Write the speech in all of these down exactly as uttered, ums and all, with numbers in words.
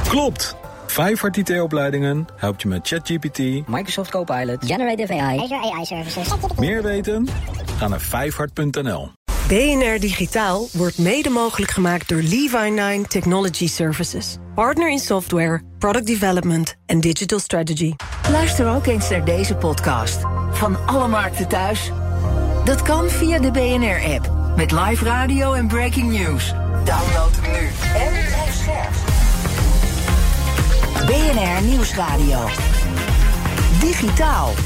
Klopt! Vijfhart I T-opleidingen helpt je met ChatGPT, Microsoft Copilot, Generative A I, Azure A I Services. Meer weten? Ga naar vijfhart punt n l. B N R Digitaal wordt mede mogelijk gemaakt door Levi nine Technology Services. Partner in software, product development en digital strategy. Luister ook eens naar deze podcast. Van alle markten thuis. Dat kan via de B N R-app. Met live radio en breaking news. Download hem nu en blijf scherp. B N R Nieuwsradio. Digitaal.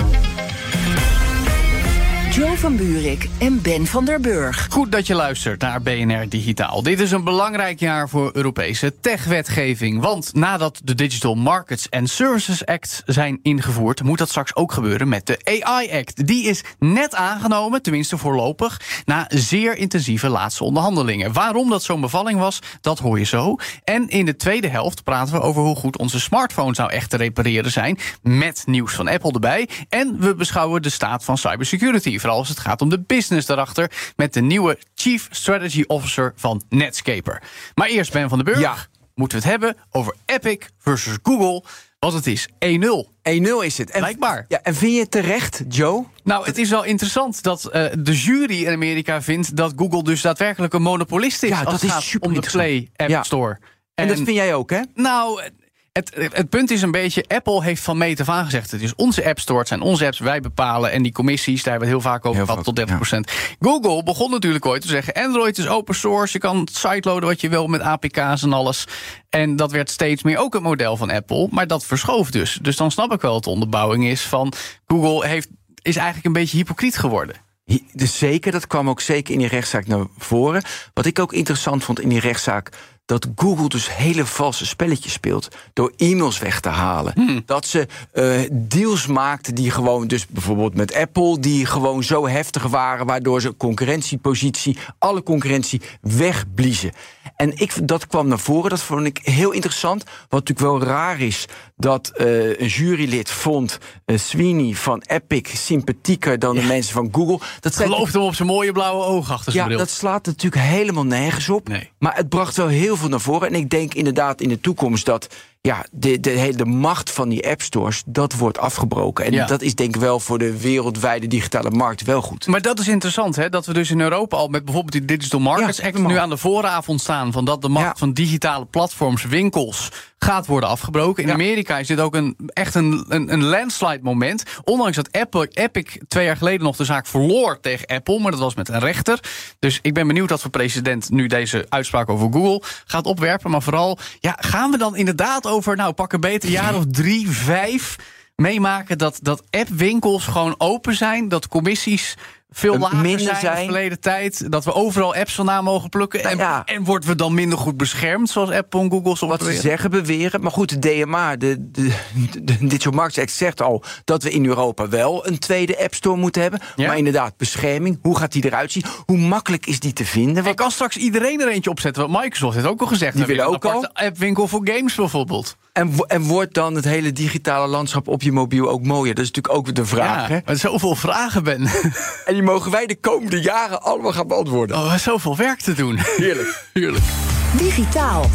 Jo van Buurik en Ben van der Burg. Goed dat je luistert naar B N R Digitaal. Dit is een belangrijk jaar voor Europese techwetgeving. Want nadat de Digital Markets and Services Act zijn ingevoerd, moet dat straks ook gebeuren met de A I Act. Die is net aangenomen, tenminste voorlopig, na zeer intensieve laatste onderhandelingen. Waarom dat zo'n bevalling was, dat hoor je zo. En in de tweede helft praten we over hoe goed onze smartphones nou echt te repareren zijn, met nieuws van Apple erbij. En we beschouwen de staat van cybersecurity, vooral als het gaat om de business daarachter, met de nieuwe Chief Strategy Officer van Netscaper. Maar eerst, Ben van der Burg, ja. moeten we het hebben over Epic versus Google, wat het is één nul. één nul is het. En, Blijkbaar. Ja, en vind je het terecht, Joe? Nou, het is wel interessant dat uh, de jury in Amerika vindt dat Google dus daadwerkelijk een monopolist is, ja, als dat het is gaat super om de Play App ja. Store. En, en dat vind jij ook, hè? Nou, Het, het punt is een beetje, Apple heeft van meet af aan gezegd, het is onze App Store, het zijn onze apps, wij bepalen. En die commissies, daar hebben we het heel vaak over gehad, tot dertig procent. Ja. Google begon natuurlijk ooit te zeggen, Android is open source, je kan sideloaden wat je wil met A P K's en alles. En dat werd steeds meer ook het model van Apple, maar dat verschoof dus. Dus dan snap ik wel dat de onderbouwing is van, Google heeft, is eigenlijk een beetje hypocriet geworden. Dus zeker, dat kwam ook zeker in die rechtszaak naar voren. Wat ik ook interessant vond in die rechtszaak, dat Google dus hele valse spelletjes speelt door e-mails weg te halen. Hmm. Dat ze uh, deals maakten die gewoon, dus bijvoorbeeld met Apple, die gewoon zo heftig waren, waardoor ze concurrentiepositie, alle concurrentie wegbliezen. En ik, dat kwam naar voren, dat vond ik heel interessant. Wat natuurlijk wel raar is, dat uh, een jurylid vond uh, Sweeney van Epic sympathieker dan ja. de mensen van Google. Dat gelooft hem op zijn mooie blauwe ogen achter zijn ja, bril. Dat slaat natuurlijk helemaal nergens op. Nee. Maar het bracht wel heel veel naar voren. En ik denk inderdaad in de toekomst dat ja, de, de hele macht van die appstores, dat wordt afgebroken. En ja. dat is denk ik wel voor de wereldwijde digitale markt wel goed. Maar dat is interessant, hè? Dat we dus in Europa al met bijvoorbeeld die Digital Markets ja, Act nu aan de vooravond staan van dat de macht ja. van digitale platforms, winkels, gaat worden afgebroken. In ja. Amerika is dit ook een, echt een, een, een landslide moment. Ondanks dat Apple, Epic twee jaar geleden nog de zaak verloor tegen Apple, maar dat was met een rechter. Dus ik ben benieuwd wat voor president nu deze uitspraak over Google gaat opwerpen. Maar vooral, ja, gaan we dan inderdaad over, nou, pak een beter jaar of drie, vijf meemaken dat, dat appwinkels gewoon open zijn, dat commissies veel lager minder zijn, zijn in de verleden tijd, dat we overal apps vandaan mogen plukken. En, ja. en worden we dan minder goed beschermd, zoals Apple en Google soms wat ze zeggen, beweren. Maar goed, de D M A, de, de, de, de Digital Markets Act, zegt al dat we in Europa wel een tweede App Store moeten hebben. Ja. Maar inderdaad, bescherming, hoe gaat die eruit zien? Hoe makkelijk is die te vinden? En kan straks iedereen er eentje opzetten? Want Microsoft heeft ook al gezegd, die willen ook al. Een appwinkel voor games bijvoorbeeld. En, en wordt dan het hele digitale landschap op je mobiel ook mooier? Dat is natuurlijk ook de vraag. Ja, hè? Maar zoveel vragen, Ben. En die mogen wij de komende jaren allemaal gaan beantwoorden. Oh, zoveel werk te doen. Heerlijk. Heerlijk. Digitaal.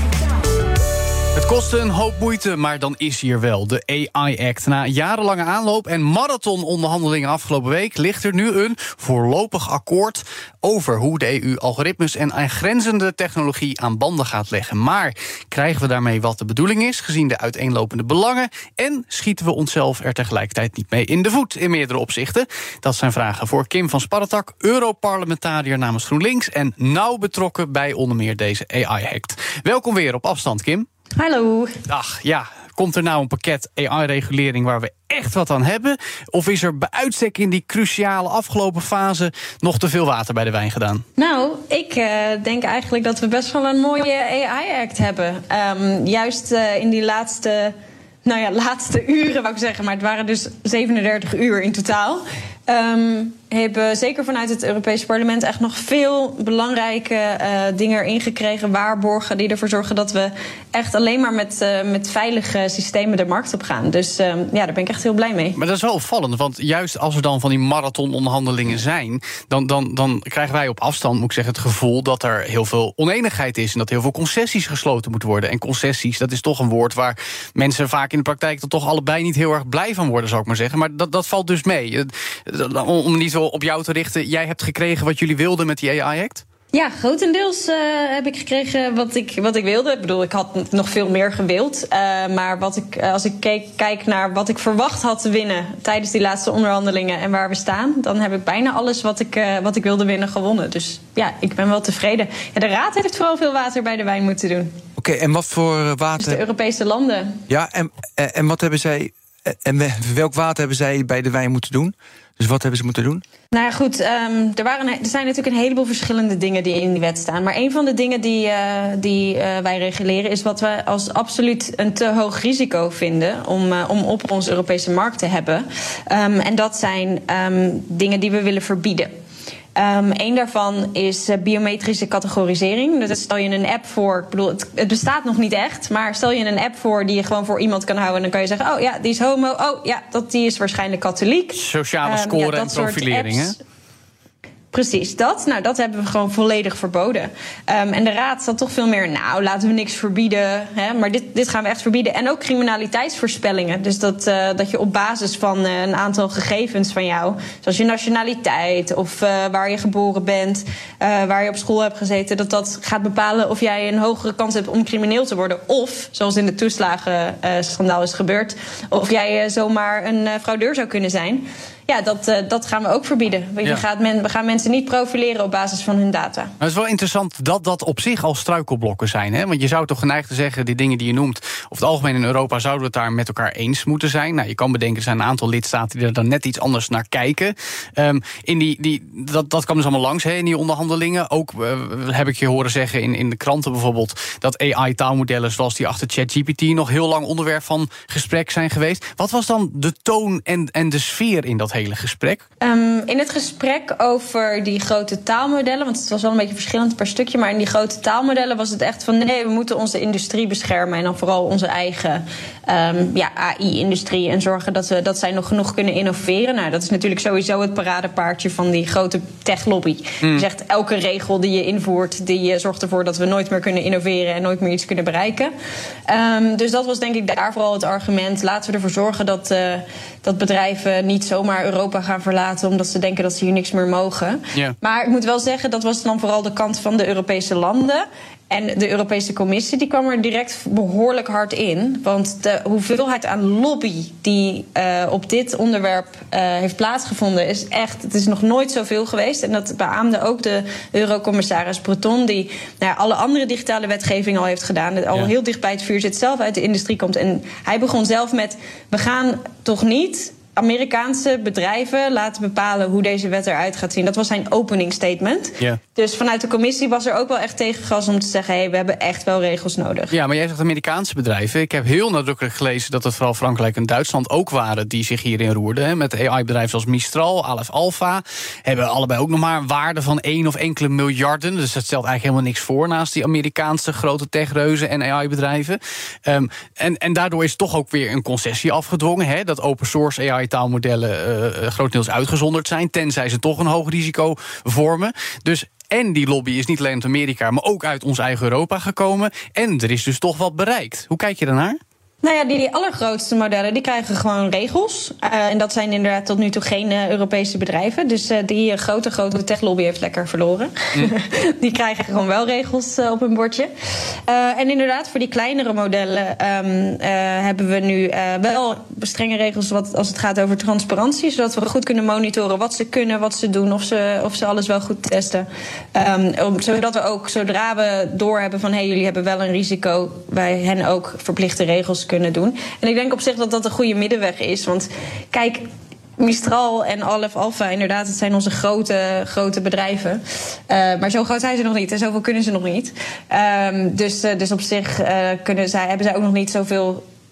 Het kostte een hoop moeite, maar dan is hier wel de A I Act. Na jarenlange aanloop en marathononderhandelingen afgelopen week ligt er nu een voorlopig akkoord over hoe de E U algoritmes en aangrenzende technologie aan banden gaat leggen. Maar krijgen we daarmee wat de bedoeling is, gezien de uiteenlopende belangen? En schieten we onszelf er tegelijkertijd niet mee in de voet in meerdere opzichten? Dat zijn vragen voor Kim van Sparretak, Europarlementariër namens GroenLinks en nauw betrokken bij onder meer deze A I Act. Welkom weer op afstand, Kim. Hallo. Ach ja, komt er nou een pakket A I-regulering waar we echt wat aan hebben? Of is er bij uitstek in die cruciale afgelopen fase nog te veel water bij de wijn gedaan? Nou, ik uh, denk eigenlijk dat we best wel een mooie A I-act hebben. Um, juist uh, in die laatste, nou ja, laatste uren, wou ik zeggen. Maar het waren dus zevenendertig uur in totaal. Um, hebben zeker vanuit het Europese parlement echt nog veel belangrijke uh, dingen erin gekregen, waarborgen die ervoor zorgen dat we echt alleen maar met, uh, met veilige systemen de markt op gaan. Dus uh, ja, daar ben ik echt heel blij mee. Maar dat is wel opvallend, want juist als er dan van die marathononderhandelingen zijn, dan, dan, dan krijgen wij op afstand, moet ik zeggen, het gevoel dat er heel veel oneenigheid is en dat heel veel concessies gesloten moeten worden. En concessies, dat is toch een woord waar mensen vaak in de praktijk dan toch allebei niet heel erg blij van worden, zou ik maar zeggen. Maar dat, dat valt dus mee. Om niet op jou te richten, jij hebt gekregen wat jullie wilden met die A I-act? Ja, grotendeels uh, heb ik gekregen wat ik, wat ik wilde. Ik bedoel, ik had nog veel meer gewild. Uh, maar wat ik, als ik keek, kijk naar wat ik verwacht had te winnen tijdens die laatste onderhandelingen en waar we staan, dan heb ik bijna alles wat ik, uh, wat ik wilde winnen gewonnen. Dus ja, ik ben wel tevreden. Ja, de Raad heeft vooral veel water bij de wijn moeten doen. Oké, okay, en wat voor water? Dus de Europese landen. Ja, en, en wat hebben zij, en welk water hebben zij bij de wijn moeten doen? Dus wat hebben ze moeten doen? Nou ja, goed, um, er, waren, er zijn natuurlijk een heleboel verschillende dingen die in die wet staan. Maar een van de dingen die, uh, die uh, wij reguleren is wat wij als absoluut een te hoog risico vinden om, uh, om op onze Europese markt te hebben. Um, en dat zijn um, dingen die we willen verbieden. Um, Eén daarvan is uh, biometrische categorisering. Dus stel je een app voor, ik bedoel, het, het bestaat nog niet echt, maar stel je een app voor die je gewoon voor iemand kan houden en dan kan je zeggen, oh ja, die is homo, oh ja, dat, die is waarschijnlijk katholiek. Sociale score um, ja, en profilering, hè? Precies, dat. Nou, dat hebben we gewoon volledig verboden. Um, en de Raad zat toch veel meer, nou, laten we niks verbieden. Hè, maar dit, dit gaan we echt verbieden. En ook criminaliteitsvoorspellingen. Dus dat, uh, dat je op basis van uh, een aantal gegevens van jou, zoals je nationaliteit of uh, waar je geboren bent, uh, waar je op school hebt gezeten, dat dat gaat bepalen of jij een hogere kans hebt om crimineel te worden. Of, zoals in de toeslagenschandaal is gebeurd, of jij uh, zomaar een uh, fraudeur zou kunnen zijn. Ja, dat, uh, dat gaan we ook verbieden. We, ja. gaat men, we gaan mensen niet profileren op basis van hun data. Maar het is wel interessant dat dat op zich al struikelblokken zijn. Hè? Want je zou toch geneigd te zeggen, die dingen die je noemt, over het algemeen in Europa zouden we het daar met elkaar eens moeten zijn. Nou, je kan bedenken, er zijn een aantal lidstaten die er dan net iets anders naar kijken. Um, in die, die, dat, dat kwam dus allemaal langs, hè, in die onderhandelingen. Ook uh, heb ik je horen zeggen in, in de kranten bijvoorbeeld, dat A I-taalmodellen zoals die achter ChatGPT nog heel lang onderwerp van gesprek zijn geweest. Wat was dan de toon en, en de sfeer in dat hele gesprek? Um, in het gesprek over die grote taalmodellen, want het was wel een beetje verschillend per stukje, maar in die grote taalmodellen was het echt van nee, we moeten onze industrie beschermen en dan vooral onze eigen um, ja, A I-industrie en zorgen dat, we, dat zij nog genoeg kunnen innoveren. Nou, dat is natuurlijk sowieso het paradepaardje van die grote techlobby. Mm. Je zegt elke regel die je invoert, die zorgt ervoor dat we nooit meer kunnen innoveren en nooit meer iets kunnen bereiken. Um, dus dat was denk ik daar vooral het argument. Laten we ervoor zorgen dat, uh, dat bedrijven niet zomaar Europa gaan verlaten omdat ze denken dat ze hier niks meer mogen. Yeah. Maar ik moet wel zeggen, dat was dan vooral de kant van de Europese landen. En de Europese Commissie die kwam er direct behoorlijk hard in. Want de hoeveelheid aan lobby die uh, op dit onderwerp uh, heeft plaatsgevonden is echt, het is nog nooit zoveel geweest. En dat beaamde ook de Eurocommissaris Breton, die nou ja, alle andere digitale wetgeving al heeft gedaan. Al ja. heel dicht bij het vuur zit, zelf uit de industrie komt. En hij begon zelf met, we gaan toch niet Amerikaanse bedrijven laten bepalen hoe deze wet eruit gaat zien. Dat was zijn opening statement. Ja. Dus vanuit de commissie was er ook wel echt tegengas om te zeggen, hé, hey, we hebben echt wel regels nodig. Ja, maar jij zegt Amerikaanse bedrijven. Ik heb heel nadrukkelijk gelezen dat het vooral Frankrijk en Duitsland ook waren die zich hierin roerden. Hè, met A I-bedrijven zoals Mistral, Aleph Alpha. Hebben allebei ook nog maar een waarde van één of enkele miljarden. Dus dat stelt eigenlijk helemaal niks voor naast die Amerikaanse grote techreuzen en A I-bedrijven. Um, en, en daardoor is toch ook weer een concessie afgedwongen. Hè, dat open source A I taalmodellen uh, grotendeels uitgezonderd zijn, tenzij ze toch een hoog risico vormen. Dus en die lobby is niet alleen uit Amerika, maar ook uit ons eigen Europa gekomen. En er is dus toch wat bereikt. Hoe kijk je daarnaar? Nou ja, die, die allergrootste modellen die krijgen gewoon regels. Uh, en dat zijn inderdaad tot nu toe geen uh, Europese bedrijven. Dus uh, die uh, grote, grote techlobby heeft lekker verloren. Mm. Die krijgen gewoon wel regels uh, op hun bordje. Uh, en inderdaad, voor die kleinere modellen um, uh, hebben we nu uh, wel strenge regels wat, als het gaat over transparantie. Zodat we goed kunnen monitoren wat ze kunnen, wat ze doen, of ze, of ze alles wel goed testen. Um, zodat we ook, zodra we doorhebben van hé, hey, jullie hebben wel een risico, wij hen ook verplichte regels kunnen doen. En ik denk op zich dat dat een goede middenweg is. Want kijk, Mistral en Aleph Alpha, inderdaad, het zijn onze grote, grote bedrijven. Uh, maar zo groot zijn ze nog niet en zoveel kunnen ze nog niet. Um, dus, uh, dus op zich uh, kunnen zij, hebben zij ook nog niet zoveel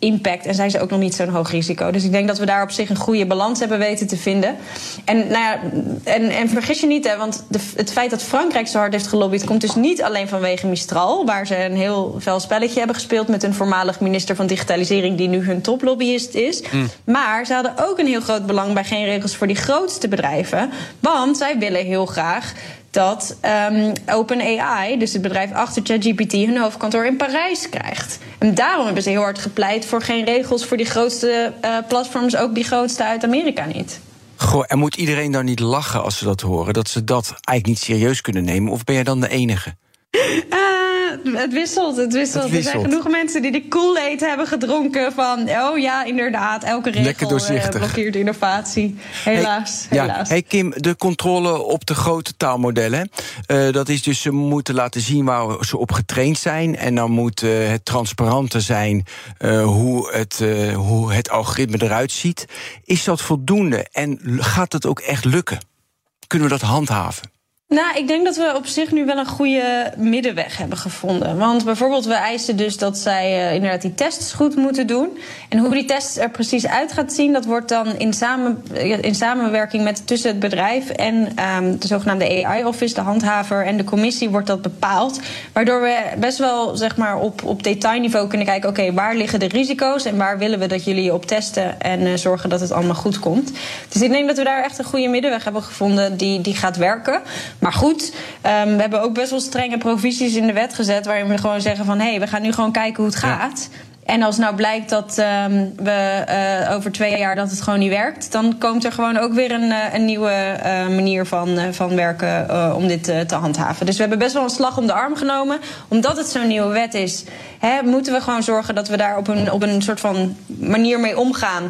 impact en zijn ze ook nog niet zo'n hoog risico. Dus ik denk dat we daar op zich een goede balans hebben weten te vinden. En, nou ja, en, en vergis je niet, hè, want de, het feit dat Frankrijk zo hard heeft gelobbyd komt dus niet alleen vanwege Mistral, waar ze een heel fel spelletje hebben gespeeld met een voormalig minister van Digitalisering die nu hun toplobbyist is. Mm. Maar ze hadden ook een heel groot belang bij geen regels voor die grootste bedrijven. Want zij willen heel graag dat um, OpenAI, dus het bedrijf achter ChatGPT, hun hoofdkantoor in Parijs krijgt. En daarom hebben ze heel hard gepleit voor geen regels voor die grootste uh, platforms, ook die grootste uit Amerika niet. Goh, en moet iedereen dan niet lachen als ze dat horen? Dat ze dat eigenlijk niet serieus kunnen nemen? Of ben jij dan de enige? Uh, het wisselt, het wisselt. Het wisselt. Er zijn genoeg mensen die de Kool-Aid hebben gedronken van, oh ja, inderdaad, elke regel uh, blokkeert innovatie. Helaas, hey, helaas. Ja. Hey Kim, de controle op de grote taalmodellen, uh, dat is dus, ze moeten laten zien waar ze op getraind zijn. En dan moet uh, het transparanter zijn uh, hoe, het, uh, hoe het algoritme eruit ziet. Is dat voldoende? En gaat het ook echt lukken? Kunnen we dat handhaven? Nou, ik denk dat we op zich nu wel een goede middenweg hebben gevonden. Want bijvoorbeeld, we eisen dus dat zij uh, inderdaad die tests goed moeten doen. En hoe die tests er precies uit gaat zien, dat wordt dan in, samen, in samenwerking met tussen het bedrijf en um, de zogenaamde A I-office, de handhaver en de commissie, wordt dat bepaald. Waardoor we best wel, zeg maar, op, op detailniveau kunnen kijken, oké, okay, waar liggen de risico's en waar willen we dat jullie op testen en uh, zorgen dat het allemaal goed komt. Dus ik denk dat we daar echt een goede middenweg hebben gevonden die, die gaat werken. Maar goed, um, we hebben ook best wel strenge provisies in de wet gezet, waarin we gewoon zeggen van, hé, hey, we gaan nu gewoon kijken hoe het gaat. Ja. En als nou blijkt dat um, we uh, over twee jaar dat het gewoon niet werkt, dan komt er gewoon ook weer een, uh, een nieuwe uh, manier van, uh, van werken uh, om dit uh, te handhaven. Dus we hebben best wel een slag om de arm genomen. Omdat het zo'n nieuwe wet is, hè, moeten we gewoon zorgen dat we daar op een, op een soort van manier mee omgaan.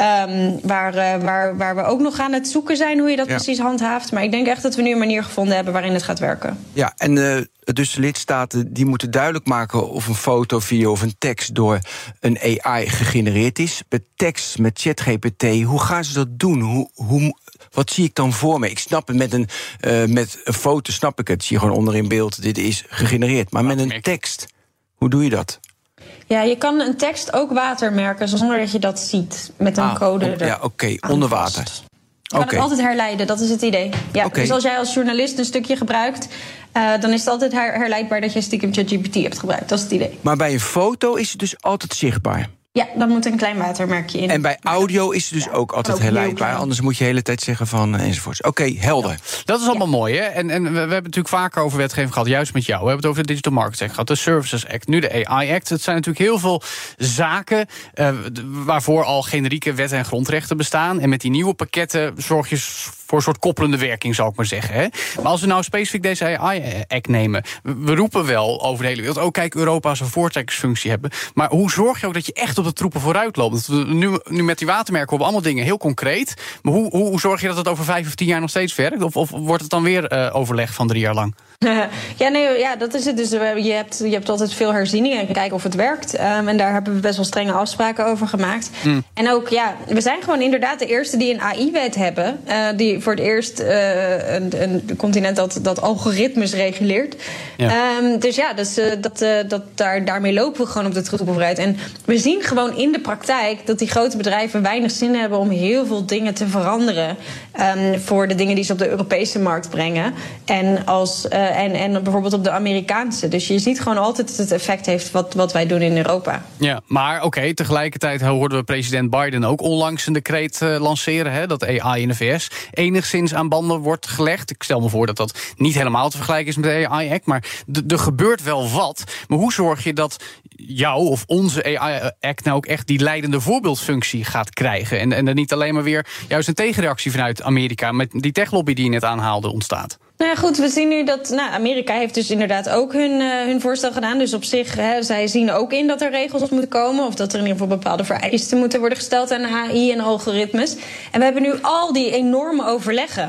Um, waar, uh, waar, waar we ook nog aan het zoeken zijn hoe je dat ja. precies handhaaft. Maar ik denk echt dat we nu een manier gevonden hebben waarin het gaat werken. Ja, en uh, dus de lidstaten die moeten duidelijk maken of een foto, video of een tekst door een A I gegenereerd is. Met tekst, met ChatGPT, hoe gaan ze dat doen? Hoe, hoe, wat zie ik dan voor me? Ik snap het, met een, uh, met een foto snap ik het. Zie je gewoon onder in beeld, dit is gegenereerd. Maar met een tekst, hoe doe je dat? Ja, je kan een tekst ook watermerken zonder dat je dat ziet. Met een ah, code on, ja, oké, okay, onder water. Je kan okay. het altijd herleiden, dat is het idee. Ja, okay. Dus als jij als journalist een stukje gebruikt, Uh, dan is het altijd her- herleidbaar dat je stiekem ChatGPT hebt gebruikt. Dat is het idee. Maar bij een foto is het dus altijd zichtbaar? Ja, dan moet een klein watermerkje in. En bij audio is het dus ja, ook altijd ook herleidbaar. Anders moet je de hele tijd zeggen van uh, enzovoorts. Oké, okay, helder. Ja. Dat is allemaal ja. mooi, hè? En, en we, we hebben natuurlijk vaker over wetgeving gehad, juist met jou. We hebben het over de Digital Markets Act gehad, de Services Act, nu de A I Act. Het zijn natuurlijk heel veel zaken uh, waarvoor al generieke wetten en grondrechten bestaan. En met die nieuwe pakketten zorg je voor een soort koppelende werking, zou ik maar zeggen. Hè? Maar als we nou specifiek deze A I-act nemen, we roepen wel over de hele wereld, oh kijk, Europa als een voortrekkersfunctie hebben. Maar hoe zorg je ook dat je echt op de troepen vooruit loopt? Nu, nu met die watermerken hebben we allemaal dingen heel concreet. Maar hoe, hoe, hoe zorg je dat het over vijf of tien jaar nog steeds werkt? Of, of wordt het dan weer uh, overleg van drie jaar lang? Ja, nee, ja, dat is het. Dus je hebt, je hebt altijd veel herzieningen en kijken of het werkt. Um, en daar hebben we best wel strenge afspraken over gemaakt. Mm. En ook, ja, we zijn gewoon inderdaad de eerste die een A I-wet hebben. Uh, die voor het eerst uh, een, een continent dat, dat algoritmes reguleert. Ja. Um, dus ja, dus, uh, dat, uh, dat, daar, daarmee lopen we gewoon op de troepen vooruit. En we zien gewoon in de praktijk dat die grote bedrijven weinig zin hebben om heel veel dingen te veranderen. Um, voor de dingen die ze op de Europese markt brengen. En als uh, En, en bijvoorbeeld op de Amerikaanse. Dus je ziet gewoon altijd dat het effect heeft wat, wat wij doen in Europa. Ja, maar oké, okay, tegelijkertijd hoorden we president Biden ook onlangs een decreet uh, lanceren, hè, dat A I in de V S enigszins aan banden wordt gelegd. Ik stel me voor dat dat niet helemaal te vergelijken is met de A I Act, maar d- er gebeurt wel wat. Maar hoe zorg je dat jou of onze A I Act nou ook echt die leidende voorbeeldfunctie gaat krijgen? En, en er niet alleen maar weer juist een tegenreactie vanuit Amerika met die techlobby die je net aanhaalde ontstaat? Nou ja, goed, we zien nu dat nou, Amerika heeft dus inderdaad ook hun, uh, hun voorstel gedaan. Dus op zich, hè, zij zien ook in dat er regels moeten komen, of dat er in ieder geval bepaalde vereisten moeten worden gesteld aan A I en algoritmes. En we hebben nu al die enorme overleggen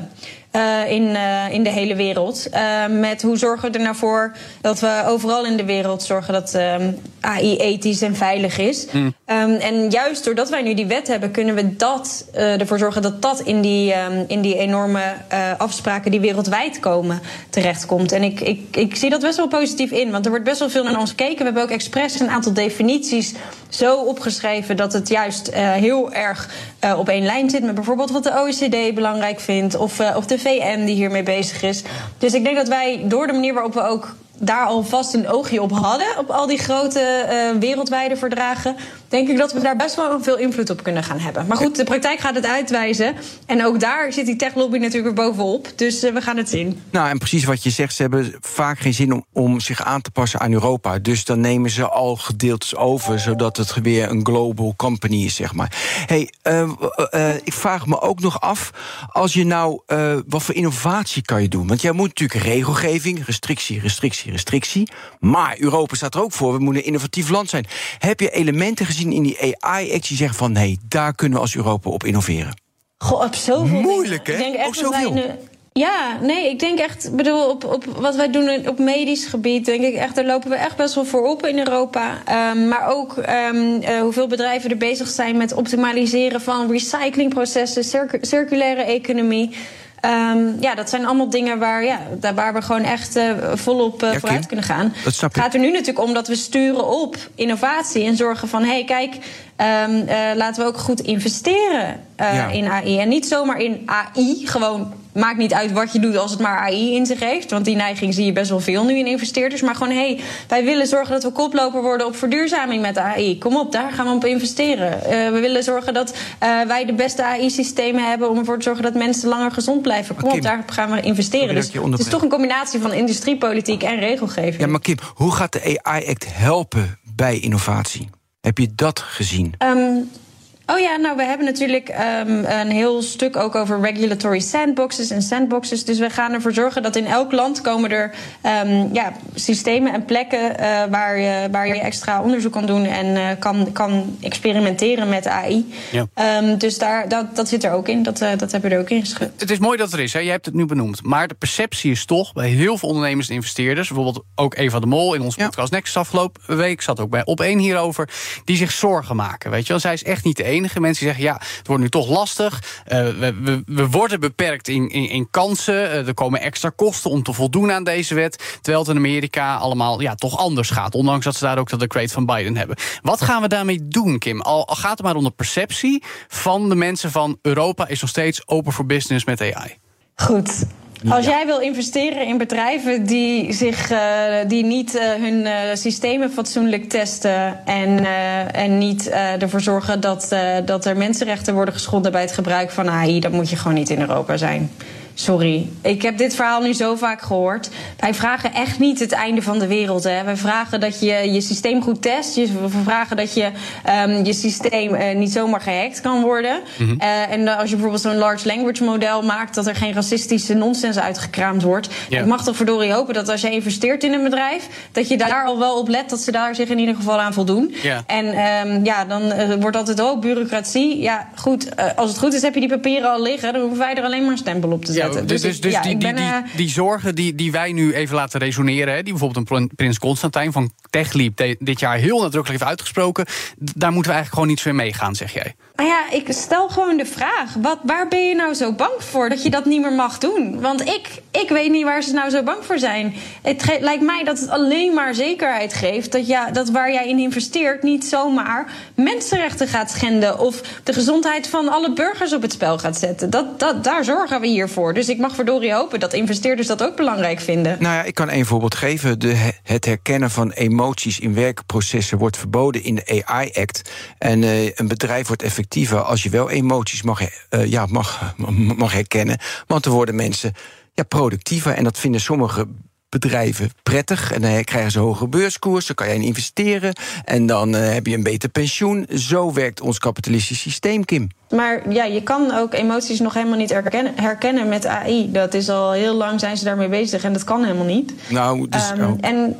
uh, in, uh, in de hele wereld. Uh, met hoe zorgen we er nou voor dat we overal in de wereld zorgen dat um, A I ethisch en veilig is. Mm. Um, en juist doordat wij nu die wet hebben, kunnen we dat, uh, ervoor zorgen dat dat in die, um, in die enorme uh, afspraken die wereldwijd komen terechtkomt. En ik, ik, ik zie dat best wel positief in, want er wordt best wel veel naar ons gekeken. We hebben ook expres een aantal definities zo opgeschreven dat het juist uh, heel erg uh, op één lijn zit met bijvoorbeeld wat de O E C D belangrijk vindt of, uh, of de V N die hiermee bezig is. Dus ik denk dat wij door de manier waarop we ook daar alvast een oogje op hadden, op al die grote uh, wereldwijde verdragen, denk ik dat we daar best wel veel invloed op kunnen gaan hebben. Maar goed, de praktijk gaat het uitwijzen. En ook daar zit die techlobby natuurlijk weer bovenop. Dus uh, we gaan het zien. Nou, en precies wat je zegt, ze hebben vaak geen zin om, om zich aan te passen aan Europa. Dus dan nemen ze al gedeeltes over, zodat het weer een global company is, zeg maar. Hey, uh, uh, ik vraag me ook nog af, als je nou, uh, wat voor innovatie kan je doen? Want jij moet natuurlijk regelgeving, restrictie, restrictie, restrictie. Maar Europa staat er ook voor, we moeten een innovatief land zijn. Heb je elementen gezien in die A I-act die zeggen van, nee, daar kunnen we als Europa op innoveren? Goh, op zoveel moeilijk, hè? Ik denk echt ook zoveel. Dat wij nu, ja, nee, ik denk echt, bedoel, op, op wat wij doen op medisch gebied, denk ik echt, daar lopen we echt best wel voor op in Europa. Um, maar ook um, uh, hoeveel bedrijven er bezig zijn met optimaliseren van recyclingprocessen, circu- circulaire economie. Um, ja, dat zijn allemaal dingen waar, ja, waar we gewoon echt uh, volop uh, ja, vooruit kunnen gaan. Het gaat er nu natuurlijk om dat we sturen op innovatie en zorgen van, hé, hey, kijk, um, uh, laten we ook goed investeren uh, ja. in A I. En niet zomaar in A I, gewoon, maakt niet uit wat je doet als het maar A I in zich heeft. Want die neiging zie je best wel veel nu in investeerders. Maar gewoon, hé, hey, wij willen zorgen dat we koploper worden op verduurzaming met A I. Kom op, daar gaan we op investeren. Uh, we willen zorgen dat uh, wij de beste A I-systemen hebben om ervoor te zorgen dat mensen langer gezond blijven. Kom Kim, op, daar gaan we investeren. Dus het is toch een combinatie van industriepolitiek en regelgeving. Ja, maar Kim, hoe gaat de A I-act helpen bij innovatie? Heb je dat gezien? Um, Oh ja, nou, we hebben natuurlijk um, een heel stuk ook over regulatory sandboxes en sandboxes. Dus we gaan ervoor zorgen dat in elk land komen er um, ja, systemen en plekken uh, waar, je, waar je extra onderzoek kan doen en uh, kan, kan experimenteren met A I. Ja. Um, dus daar, dat, dat zit er ook in. Dat, uh, dat hebben we er ook in geschreven. Het is mooi dat er is, hè? Je hebt het nu benoemd. Maar de perceptie is toch bij heel veel ondernemers en investeerders, bijvoorbeeld ook Eva de Mol in onze ja. podcast Nexus afgelopen week, zat ook bij Op één hierover, die zich zorgen maken. Weet je wel, zij is echt niet de enige. Mensen zeggen, ja, het wordt nu toch lastig. Uh, we, we, we worden beperkt in, in, in kansen. Uh, er komen extra kosten om te voldoen aan deze wet. Terwijl het in Amerika allemaal ja, toch anders gaat. Ondanks dat ze daar ook dat decreet van Biden hebben. Wat gaan we daarmee doen, Kim? Al, al gaat het maar om de perceptie van de mensen van Europa is nog steeds open for business met A I. Goed. Als Ja. jij wil investeren in bedrijven die, zich, uh, die niet uh, hun uh, systemen fatsoenlijk testen en, uh, en niet uh, ervoor zorgen dat, uh, dat er mensenrechten worden geschonden bij het gebruik van A I, dan moet je gewoon niet in Europa zijn. Sorry, ik heb dit verhaal nu zo vaak gehoord. Wij vragen echt niet het einde van de wereld. Hè. Wij vragen dat je je systeem goed test. We vragen dat je um, je systeem uh, niet zomaar gehackt kan worden. Mm-hmm. Uh, en als je bijvoorbeeld zo'n large language model maakt, dat er geen racistische nonsens uitgekraamd wordt. Ja. Ik mag toch verdorie hopen dat als je investeert in een bedrijf, dat je daar al wel op let dat ze daar zich in ieder geval aan voldoen. Ja. En um, ja, dan uh, wordt altijd ook bureaucratie. Ja, goed, uh, als het goed is heb je die papieren al liggen. Dan hoeven wij er alleen maar een stempel op te zetten. Ja, dus dus, dus ja, die, die, die, die zorgen die, die wij nu even laten resoneren, hè, die bijvoorbeeld een Prins Constantijn van TechLeap de, dit jaar heel nadrukkelijk heeft uitgesproken, daar moeten we eigenlijk gewoon niet meer meegaan, zeg jij. Maar ja, ik stel gewoon de vraag, wat, waar ben je nou zo bang voor dat je dat niet meer mag doen? Want ik, ik weet niet waar ze nou zo bang voor zijn. Het ge- lijkt mij dat het alleen maar zekerheid geeft dat, ja, dat waar jij in investeert niet zomaar mensenrechten gaat schenden of de gezondheid van alle burgers op het spel gaat zetten. Dat, dat, daar zorgen we hier voor. Dus ik mag verdorie hopen dat investeerders dat ook belangrijk vinden. Nou ja, ik kan één voorbeeld geven. De, het herkennen van emoties in werkprocessen wordt verboden in de A I-act. En uh, een bedrijf wordt effectiever als je wel emoties mag, uh, ja, mag, mag herkennen. Want er worden mensen ja, productiever. En dat vinden sommige bedrijven prettig. En dan krijgen ze hogere beurskoers, dan kan jij in investeren. En dan uh, heb je een beter pensioen. Zo werkt ons kapitalistisch systeem, Kim. Maar ja, je kan ook emoties nog helemaal niet herkennen, herkennen met A I. Dat is al heel lang zijn ze daarmee bezig en dat kan helemaal niet. Nou, dus, um, oh. En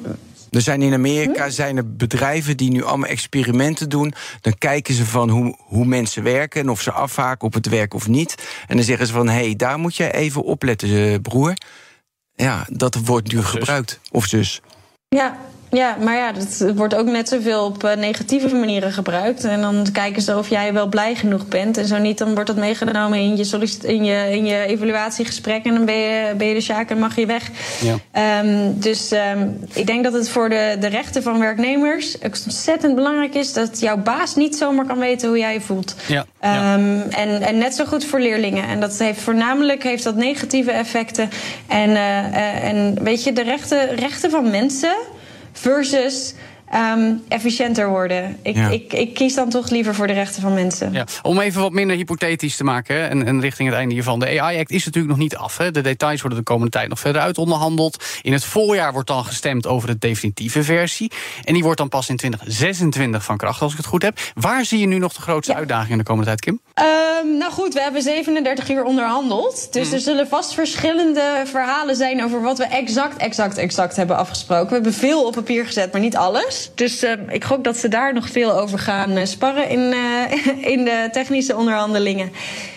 Er zijn in Amerika hm? zijn er bedrijven die nu allemaal experimenten doen. Dan kijken ze van hoe, hoe mensen werken en of ze afhaken op het werk of niet. En dan zeggen ze van, hé, hey, daar moet jij even opletten, broer. Ja, dat wordt nu of gebruikt. Zus. Of zus. Ja. Ja, maar ja, dat wordt ook net zoveel op uh, negatieve manieren gebruikt. En dan kijken ze of jij wel blij genoeg bent. En zo niet, dan wordt dat meegenomen in je, sollicit- in je, in je evaluatiegesprek. En dan ben je, ben je de sjaak en mag je weg. Ja. Um, dus um, ik denk dat het voor de, de rechten van werknemers ontzettend belangrijk is dat jouw baas niet zomaar kan weten hoe jij je voelt. Ja. Ja. Um, en, en net zo goed voor leerlingen. En dat heeft voornamelijk heeft dat negatieve effecten. En, uh, uh, en weet je, de rechten, rechten van mensen versus um, efficiënter worden. Ik, ja. ik, ik kies dan toch liever voor de rechten van mensen. Ja. Om even wat minder hypothetisch te maken, hè, en, en richting het einde hiervan. De A I-act is natuurlijk nog niet af. Hè. De details worden de komende tijd nog verder uit onderhandeld. In het voorjaar wordt dan gestemd over de definitieve versie. En die wordt dan pas in twintig zesentwintig van kracht, als ik het goed heb. Waar zie je nu nog de grootste ja. uitdaging in de komende tijd, Kim? Um, nou goed, we hebben zevenendertig uur onderhandeld. Dus mm. er zullen vast verschillende verhalen zijn over wat we exact, exact, exact hebben afgesproken. We hebben veel op papier gezet, maar niet alles. Dus uh, ik gok dat ze daar nog veel over gaan uh, sparren in, uh, in de technische onderhandelingen.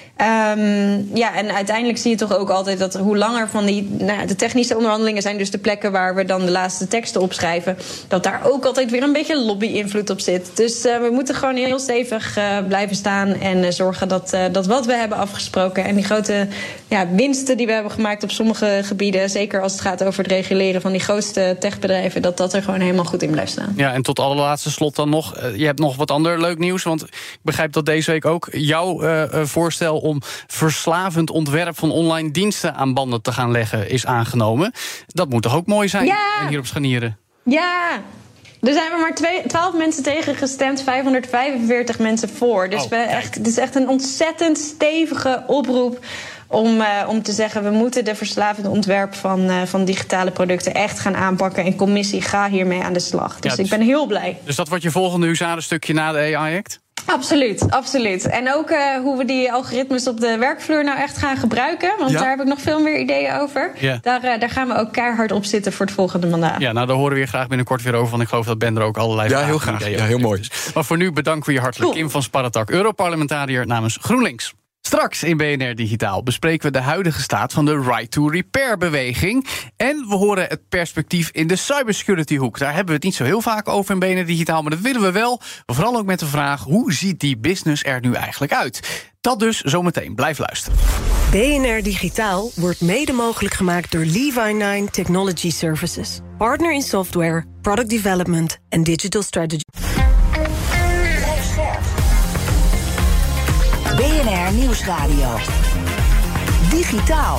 Um, ja, en uiteindelijk zie je toch ook altijd dat hoe langer van die... Nou, de technische onderhandelingen zijn dus de plekken waar we dan de laatste teksten opschrijven, dat daar ook altijd weer een beetje lobby-invloed op zit. Dus uh, we moeten gewoon heel stevig uh, blijven staan en uh, zorgen dat, uh, dat wat we hebben afgesproken en die grote ja, winsten die we hebben gemaakt op sommige gebieden, zeker als het gaat over het reguleren van die grootste techbedrijven, dat dat er gewoon helemaal goed in blijft staan. Ja, en tot allerlaatste slot dan nog, uh, je hebt nog wat ander leuk nieuws, want ik begrijp dat deze week ook jouw uh, voorstel om verslavend ontwerp van online diensten aan banden te gaan leggen is aangenomen. Dat moet toch ook mooi zijn, ja. En hier op Scharnieren? Ja, er zijn we maar twee, twaalf mensen tegen gestemd, vijfhonderdvijfenveertig mensen voor. Dus oh, we echt, het is echt een ontzettend stevige oproep om, uh, om te zeggen, we moeten de verslavende ontwerp van, uh, van digitale producten echt gaan aanpakken. En commissie, ga hiermee aan de slag. Dus, ja, dus ik ben heel blij. Dus dat wordt je volgende huzarenstukje na de A I-act? Absoluut, absoluut. En ook uh, hoe we die algoritmes op de werkvloer nou echt gaan gebruiken. Want ja. daar heb ik nog veel meer ideeën over. Ja. Daar, uh, daar gaan we ook keihard op zitten voor het volgende mandaat. Ja, nou daar horen we je graag binnenkort weer over. Want ik geloof dat Ben er ook allerlei ja, heel graag. ideeën ja, heel mooi. Maar voor nu bedanken we je hartelijk. Cool. Kim van Sparretak, Europarlementariër namens GroenLinks. Straks in B N R Digitaal bespreken we de huidige staat van de Right-to-Repair-beweging. En we horen het perspectief in de cybersecurity-hoek. Daar hebben we het niet zo heel vaak over in B N R Digitaal, maar dat willen we wel. Vooral ook met de vraag, hoe ziet die business er nu eigenlijk uit? Dat dus zometeen. Blijf luisteren. B N R Digitaal wordt mede mogelijk gemaakt door Levi nine Technology Services. Partner in software, product development en digital strategy. B N R Nieuwsradio. Digitaal.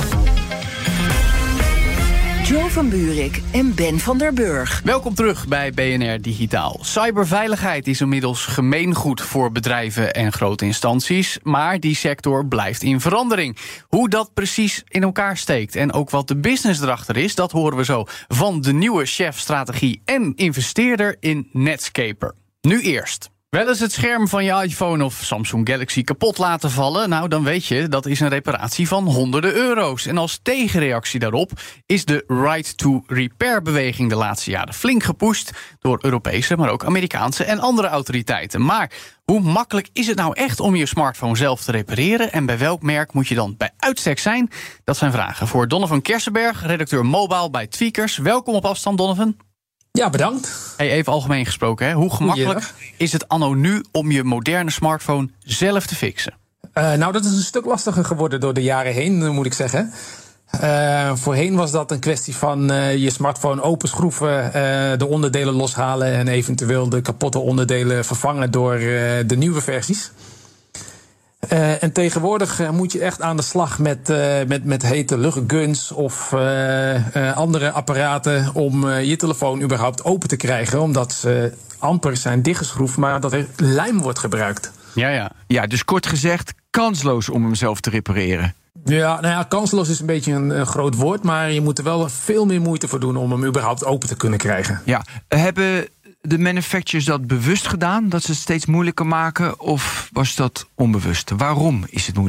Jo van Buurik en Ben van der Burg. Welkom terug bij B N R Digitaal. Cyberveiligheid is inmiddels gemeengoed voor bedrijven en grote instanties, maar die sector blijft in verandering. Hoe dat precies in elkaar steekt en ook wat de business erachter is, dat horen we zo van de nieuwe chef strategie en investeerder in Netscaper. Nu eerst. Wel eens het scherm van je iPhone of Samsung Galaxy kapot laten vallen? Nou, dan weet je, dat is een reparatie van honderden euro's. En als tegenreactie daarop is de Right-to-Repair-beweging de laatste jaren flink gepusht door Europese, maar ook Amerikaanse en andere autoriteiten. Maar hoe makkelijk is het nou echt om je smartphone zelf te repareren? En bij welk merk moet je dan bij uitstek zijn? Dat zijn vragen voor Donovan Kersenberg, redacteur Mobile bij Tweakers. Welkom op afstand, Donovan. Ja, bedankt. Hey, even algemeen gesproken, hè? Hoe gemakkelijk Goeiedag. is het anno nu om je moderne smartphone zelf te fixen? Uh, nou, dat is een stuk lastiger geworden door de jaren heen, moet ik zeggen. Uh, voorheen was dat een kwestie van uh, je smartphone openschroeven, uh, de onderdelen loshalen en eventueel de kapotte onderdelen vervangen door uh, de nieuwe versies. Uh, en tegenwoordig uh, moet je echt aan de slag met, uh, met, met hete luchtguns of uh, uh, andere apparaten om uh, je telefoon überhaupt open te krijgen. Omdat ze amper zijn dichtgeschroefd, maar dat er lijm wordt gebruikt. Ja, ja. ja, dus kort gezegd, kansloos om hem zelf te repareren. Ja, nou ja, kansloos is een beetje een, een groot woord, maar je moet er wel veel meer moeite voor doen om hem überhaupt open te kunnen krijgen. Ja, hebben de manufacturers dat bewust gedaan, dat ze het steeds moeilijker maken, of was dat onbewust? Waarom is het moeilijker?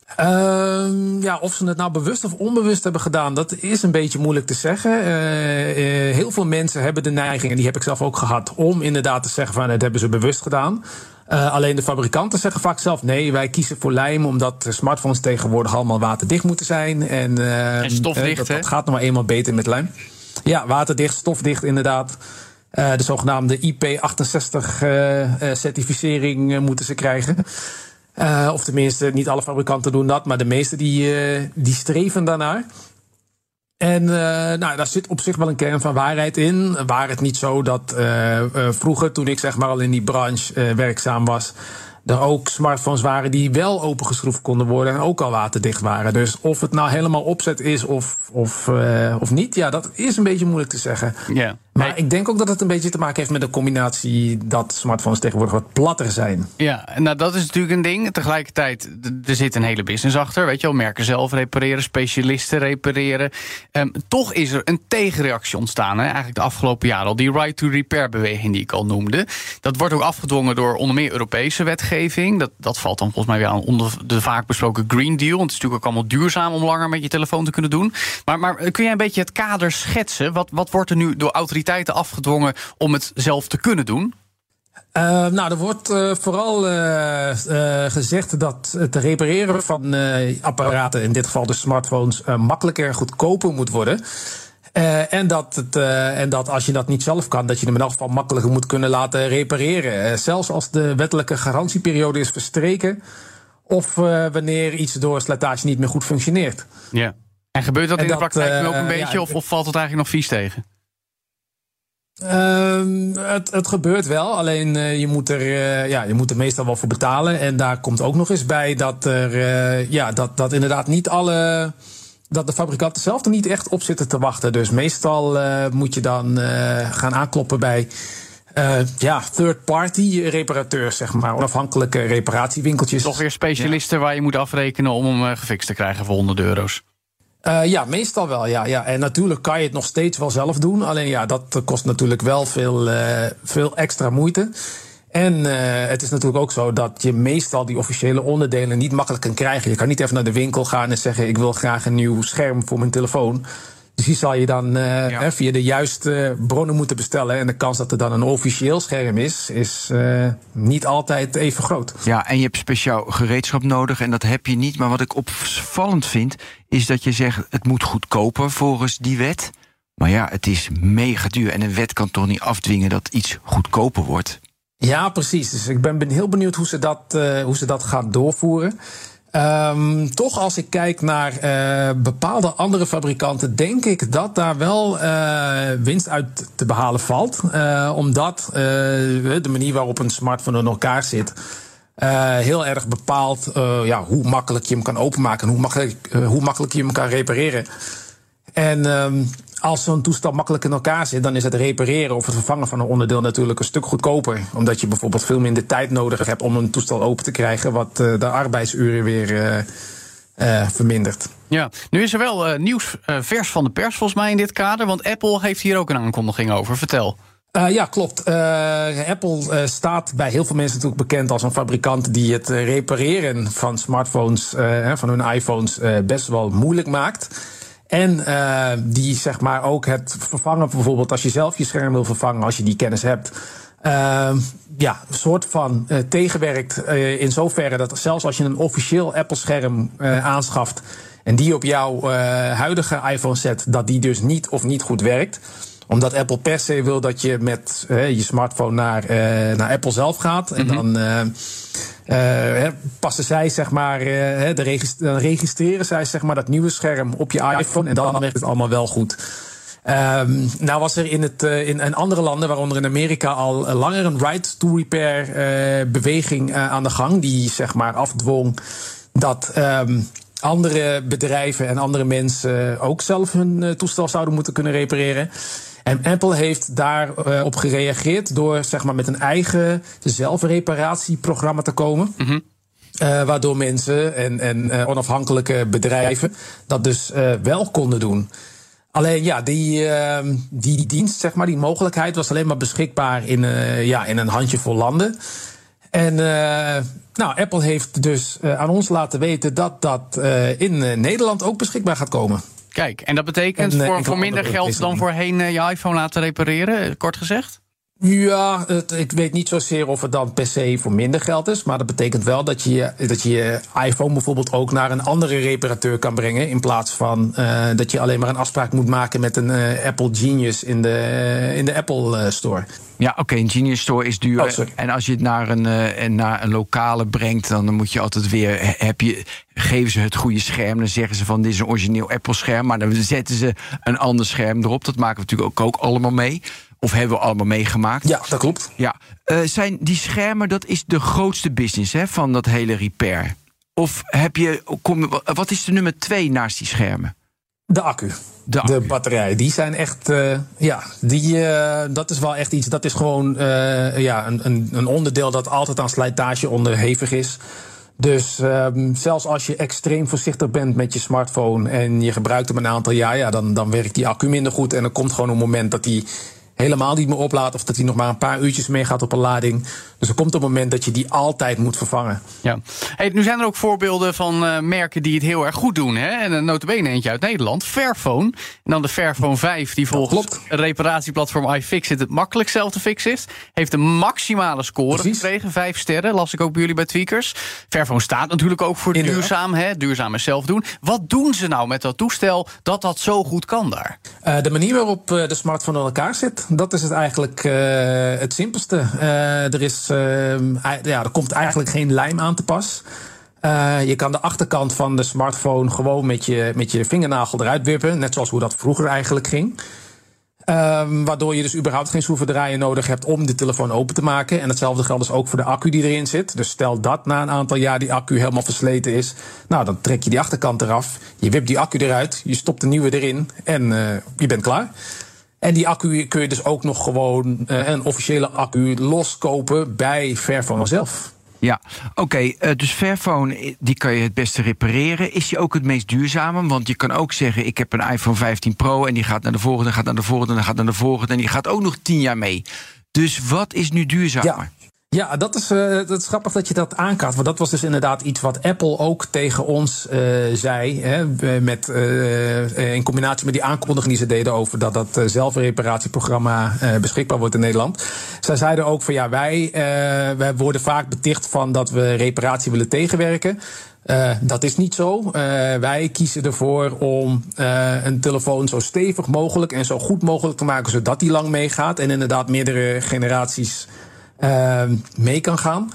Uh, ja, of ze het nou bewust of onbewust hebben gedaan, dat is een beetje moeilijk te zeggen. Uh, uh, heel veel mensen hebben de neiging, en die heb ik zelf ook gehad, om inderdaad te zeggen van dat hebben ze bewust gedaan. Uh, alleen de fabrikanten zeggen vaak zelf nee, wij kiezen voor lijm omdat smartphones tegenwoordig allemaal waterdicht moeten zijn. En, uh, en stofdicht, uh, dat, dat gaat nog maar eenmaal beter met lijm. Ja, waterdicht, stofdicht inderdaad. Uh, de zogenaamde I P achtenzestig uh, uh, certificering uh, moeten ze krijgen. Uh, of tenminste, niet alle fabrikanten doen dat, maar de meeste die, uh, die streven daarnaar. En uh, nou, daar zit op zich wel een kern van waarheid in. Waar het niet zo dat uh, uh, vroeger, toen ik zeg maar al in die branche uh, werkzaam was, er ook smartphones waren die wel opengeschroefd konden worden en ook al waterdicht waren. Dus of het nou helemaal opzet is of, of, uh, of niet, ja, dat is een beetje moeilijk te zeggen. Yeah. Maar hey. ik denk ook dat het een beetje te maken heeft met de combinatie dat smartphones tegenwoordig wat platter zijn. Ja, nou dat is natuurlijk een ding. Tegelijkertijd, er zit een hele business achter. Weet je wel, merken zelf repareren, specialisten repareren. Um, toch is er een tegenreactie ontstaan. Hè? Eigenlijk de afgelopen jaren al. Die right-to-repair-beweging die ik al noemde. Dat wordt ook afgedwongen door onder meer Europese wetgeving. Dat, dat valt dan volgens mij weer aan onder de vaak besproken Green Deal. Want het is natuurlijk ook allemaal duurzaam om langer met je telefoon te kunnen doen. Maar, maar kun jij een beetje het kader schetsen? Wat, wat wordt er nu door autoriteiten afgedwongen om het zelf te kunnen doen? Uh, nou, er wordt uh, vooral uh, uh, gezegd dat het repareren van uh, apparaten, in dit geval de smartphones, uh, makkelijker en goedkoper moet worden. Uh, en, dat het, uh, en dat als je dat niet zelf kan, dat je hem in elk geval makkelijker moet kunnen laten repareren. Uh, zelfs als de wettelijke garantieperiode is verstreken, of uh, wanneer iets door slijtage niet meer goed functioneert. Ja. En gebeurt dat en in dat, de praktijk uh, ook een beetje, ja, of, of valt het eigenlijk nog vies tegen? Uh, het, het gebeurt wel, alleen uh, je, moet er, uh, ja, je moet er meestal wel voor betalen. En daar komt ook nog eens bij dat er uh, ja, dat, dat inderdaad niet alle. Dat de fabrikanten zelf er niet echt op zitten te wachten. Dus meestal uh, moet je dan uh, gaan aankloppen bij uh, ja, third-party reparateurs, zeg maar. Onafhankelijke reparatiewinkeltjes. Toch weer specialisten ja. waar je moet afrekenen om hem uh, gefixt te krijgen voor honderd euro's. Uh, ja, meestal wel, ja, ja. En natuurlijk kan je het nog steeds wel zelf doen. Alleen ja, dat kost natuurlijk wel veel, uh, veel extra moeite. En uh, het is natuurlijk ook zo dat je meestal die officiële onderdelen niet makkelijk kan krijgen. Je kan niet even naar de winkel gaan en zeggen, ik wil graag een nieuw scherm voor mijn telefoon. Dus die zal je dan uh, ja. hè, via de juiste bronnen moeten bestellen. En de kans dat er dan een officieel scherm is, is uh, niet altijd even groot. Ja, en je hebt speciaal gereedschap nodig en dat heb je niet. Maar wat ik opvallend vind, is dat je zegt, het moet goedkoper volgens die wet. Maar ja, het is mega duur en een wet kan toch niet afdwingen dat iets goedkoper wordt? Ja, precies. Dus ik ben, ben heel benieuwd hoe ze dat, uh, hoe ze dat gaan doorvoeren. Um, toch als ik kijk naar uh, bepaalde andere fabrikanten, denk ik dat daar wel uh, winst uit te behalen valt. Uh, omdat uh, de manier waarop een smartphone in elkaar zit uh, heel erg bepaalt uh, ja, hoe makkelijk je hem kan openmaken en hoe makkelijk, uh, hoe makkelijk je hem kan repareren. En um, als zo'n toestel makkelijk in elkaar zit, dan is het repareren of het vervangen van een onderdeel natuurlijk een stuk goedkoper. Omdat je bijvoorbeeld veel minder tijd nodig hebt om een toestel open te krijgen, wat uh, de arbeidsuren weer uh, uh, vermindert. Ja, nu is er wel uh, nieuws uh, vers van de pers volgens mij in dit kader, want Apple heeft hier ook een aankondiging over. Vertel. Uh, ja, klopt. Uh, Apple uh, staat bij heel veel mensen natuurlijk bekend als een fabrikant die het uh, repareren van smartphones, uh, van hun iPhones, uh, best wel moeilijk maakt. En uh, die zeg maar ook het vervangen, bijvoorbeeld als je zelf je scherm wil vervangen, als je die kennis hebt, uh, ja, een soort van uh, tegenwerkt uh, in zoverre dat zelfs als je een officieel Apple-scherm uh, aanschaft en die op jouw uh, huidige iPhone zet, dat die dus niet of niet goed werkt. Omdat Apple per se wil dat je met uh, je smartphone naar, uh, naar Apple zelf gaat. En dan uh, uh, passen zij, zeg maar, uh, de regist- dan registreren zij zeg maar, dat nieuwe scherm op je iPhone. En dan werkt het allemaal wel goed. Um, nou was er in, het, uh, in, in andere landen, waaronder in Amerika, al langer een right-to-repair uh, beweging uh, aan de gang. Die zeg maar afdwong dat Um, andere bedrijven en andere mensen ook zelf hun uh, toestel zouden moeten kunnen repareren. En Apple heeft daarop uh, op gereageerd door zeg maar, met een eigen zelfreparatieprogramma te komen. Mm-hmm. Uh, waardoor mensen en, en uh, onafhankelijke bedrijven dat dus uh, wel konden doen. Alleen ja, die, uh, die dienst, zeg maar, die mogelijkheid was alleen maar beschikbaar in, uh, ja, in een handjevol landen. En uh, nou, Apple heeft dus uh, aan ons laten weten dat dat uh, in uh, Nederland ook beschikbaar gaat komen. Kijk, en dat betekent en, uh, voor, voor minder geld dan voorheen uh, je iPhone laten repareren, kort gezegd? Ja, het, ik weet niet zozeer of het dan per se voor minder geld is. Maar dat betekent wel dat je dat je, je iPhone bijvoorbeeld ook naar een andere reparateur kan brengen. In plaats van uh, dat je alleen maar een afspraak moet maken met een uh, Apple Genius in de, uh, in de Apple uh, Store. Ja, oké, okay, een Genius Store is duur. Oh, en als je het naar een, uh, naar een lokale brengt, dan moet je altijd weer... Heb je, geven ze het goede scherm, dan zeggen ze van dit is een origineel Apple scherm. Maar dan zetten ze een ander scherm erop. Dat maken we natuurlijk ook, ook allemaal mee. Of hebben we allemaal meegemaakt. Ja, dat klopt. Ja. Uh, zijn die schermen, dat is de grootste business hè, van dat hele repair. Of heb je, kom, wat is de nummer twee naast die schermen? De accu. De, accu. de batterij. Die zijn echt, uh, ja, die, uh, dat is wel echt iets, dat is gewoon uh, ja, een, een, een onderdeel dat altijd aan slijtage onderhevig is. Dus uh, zelfs als je extreem voorzichtig bent met je smartphone en je gebruikt hem een aantal jaar, ja, dan, dan werkt die accu minder goed. En er komt gewoon een moment dat die helemaal niet meer oplaadt, of dat hij nog maar een paar uurtjes meegaat op een lading. Dus er komt een moment dat je die altijd moet vervangen. Ja. Hey, nu zijn er ook voorbeelden van uh, merken die het heel erg goed doen. Hè? En een nota bene eentje uit Nederland, Fairphone. En dan de Fairphone vijf, die volgens het reparatieplatform iFixit het makkelijk zelf te fixen is. Heeft een maximale score Precies. gekregen, vijf sterren. Las ik ook bij jullie bij Tweakers. Fairphone staat natuurlijk ook voor Inderdaad. duurzaam, hè? duurzaam is zelf doen. Wat doen ze nou met dat toestel dat dat zo goed kan daar? Uh, de manier waarop uh, de smartphone in elkaar zit, dat is het eigenlijk uh, het simpelste. Uh, er is Uh, ja, er komt eigenlijk geen lijm aan te pas. Uh, je kan de achterkant van de smartphone gewoon met je, met je vingernagel eruit wippen. Net zoals hoe dat vroeger eigenlijk ging. Uh, waardoor je dus überhaupt geen schroevendraaier nodig hebt om de telefoon open te maken. En hetzelfde geldt dus ook voor de accu die erin zit. Dus stel dat na een aantal jaar die accu helemaal versleten is. Nou, dan trek je die achterkant eraf. Je wipt die accu eruit. Je stopt de nieuwe erin. En uh, je bent klaar. En die accu kun je dus ook nog gewoon uh, een officiële accu loskopen bij Fairphone zelf. Ja, oké, okay, uh, dus Fairphone, die kan je het beste repareren. Is die ook het meest duurzame? Want je kan ook zeggen, ik heb een iPhone vijftien Pro en die gaat naar de volgende, gaat naar de volgende, en gaat naar de volgende en die gaat ook nog tien jaar mee. Dus wat is nu duurzamer? Ja. Ja, dat is, uh, dat is grappig dat je dat aankaart. Want dat was dus inderdaad iets wat Apple ook tegen ons uh, zei. Hè, met, uh, in combinatie met die aankondiging die ze deden over dat dat uh, zelfreparatieprogramma uh, beschikbaar wordt in Nederland. Zij zeiden ook van ja, wij, uh, wij worden vaak beticht van dat we reparatie willen tegenwerken. Uh, dat is niet zo. Uh, wij kiezen ervoor om uh, een telefoon zo stevig mogelijk en zo goed mogelijk te maken, zodat die lang meegaat en inderdaad meerdere generaties Uh, mee kan gaan.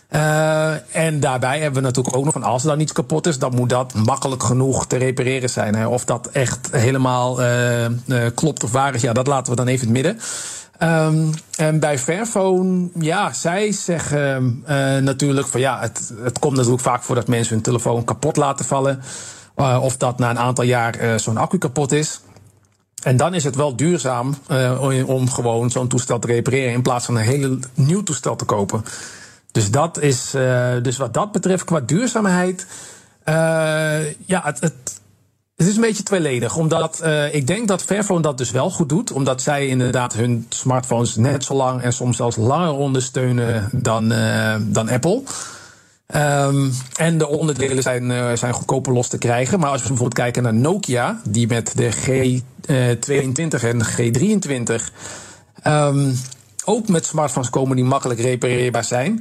Uh, en daarbij hebben we natuurlijk ook nog van als er dan iets kapot is, dan moet dat makkelijk genoeg te repareren zijn. Hè. Of dat echt helemaal uh, uh, klopt of waar is, ja, dat laten we dan even in het midden. Um, en bij Fairphone, ja, zij zeggen uh, natuurlijk van ja, het, het komt natuurlijk vaak voor dat mensen hun telefoon kapot laten vallen. Uh, of dat na een aantal jaar uh, zo'n accu kapot is. En dan is het wel duurzaam uh, om gewoon zo'n toestel te repareren in plaats van een heel nieuw toestel te kopen. Dus dat is, uh, dus wat dat betreft qua duurzaamheid, uh, ja, het, het, het is een beetje tweeledig. Omdat uh, ik denk dat Fairphone dat dus wel goed doet, omdat zij inderdaad hun smartphones net zo lang en soms zelfs langer ondersteunen dan, uh, dan Apple. Um, en de onderdelen zijn, uh, zijn goedkoper los te krijgen. Maar als we bijvoorbeeld kijken naar Nokia, die met de G tweeëntwintig en G drieëntwintig um, ook met smartphones komen die makkelijk repareerbaar zijn.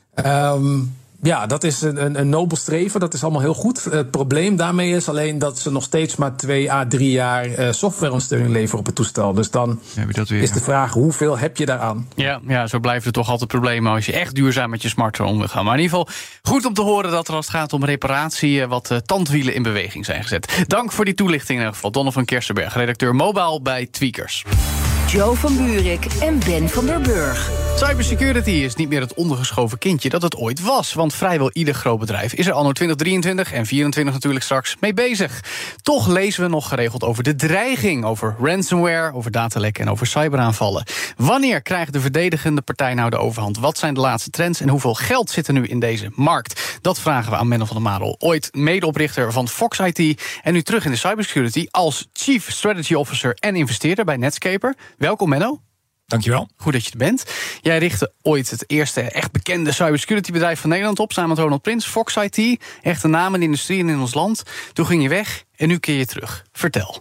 Um, ja, dat is een, een, een nobel streven, dat is allemaal heel goed. Het probleem daarmee is alleen dat ze nog steeds maar twee à drie jaar uh, softwareondersteuning leveren op het toestel. Dus dan heb je dat weer, is de vraag, hoeveel heb je daaraan? Ja, ja, zo blijven er toch altijd problemen als je echt duurzaam met je smartphone om wil gaan. Maar in ieder geval goed om te horen dat er als het gaat om reparatie wat uh, tandwielen in beweging zijn gezet. Dank voor die toelichting in ieder geval. Donovan Kersenberg, redacteur Mobile bij Tweakers. Joe van Buurik en Ben van der Burg. Cybersecurity is niet meer het ondergeschoven kindje dat het ooit was. Want vrijwel ieder groot bedrijf is er anno twintig drieëntwintig en vierentwintig natuurlijk straks mee bezig. Toch lezen we nog geregeld over de dreiging, over ransomware, over datalekken en over cyberaanvallen. Wanneer krijgt de verdedigende partij nou de overhand? Wat zijn de laatste trends en hoeveel geld zit er nu in deze markt? Dat vragen we aan Menno van der Marel, ooit medeoprichter van Fox I T en nu terug in de cybersecurity als Chief Strategy Officer en investeerder bij Netscaper. Welkom, Menno. Dankjewel. Goed dat je er bent. Jij richtte ooit het eerste echt bekende cybersecurity bedrijf van Nederland op, samen met Ronald Prins, Fox I T. Echte naam in de industrie en in ons land. Toen ging je weg en nu keer je terug. Vertel.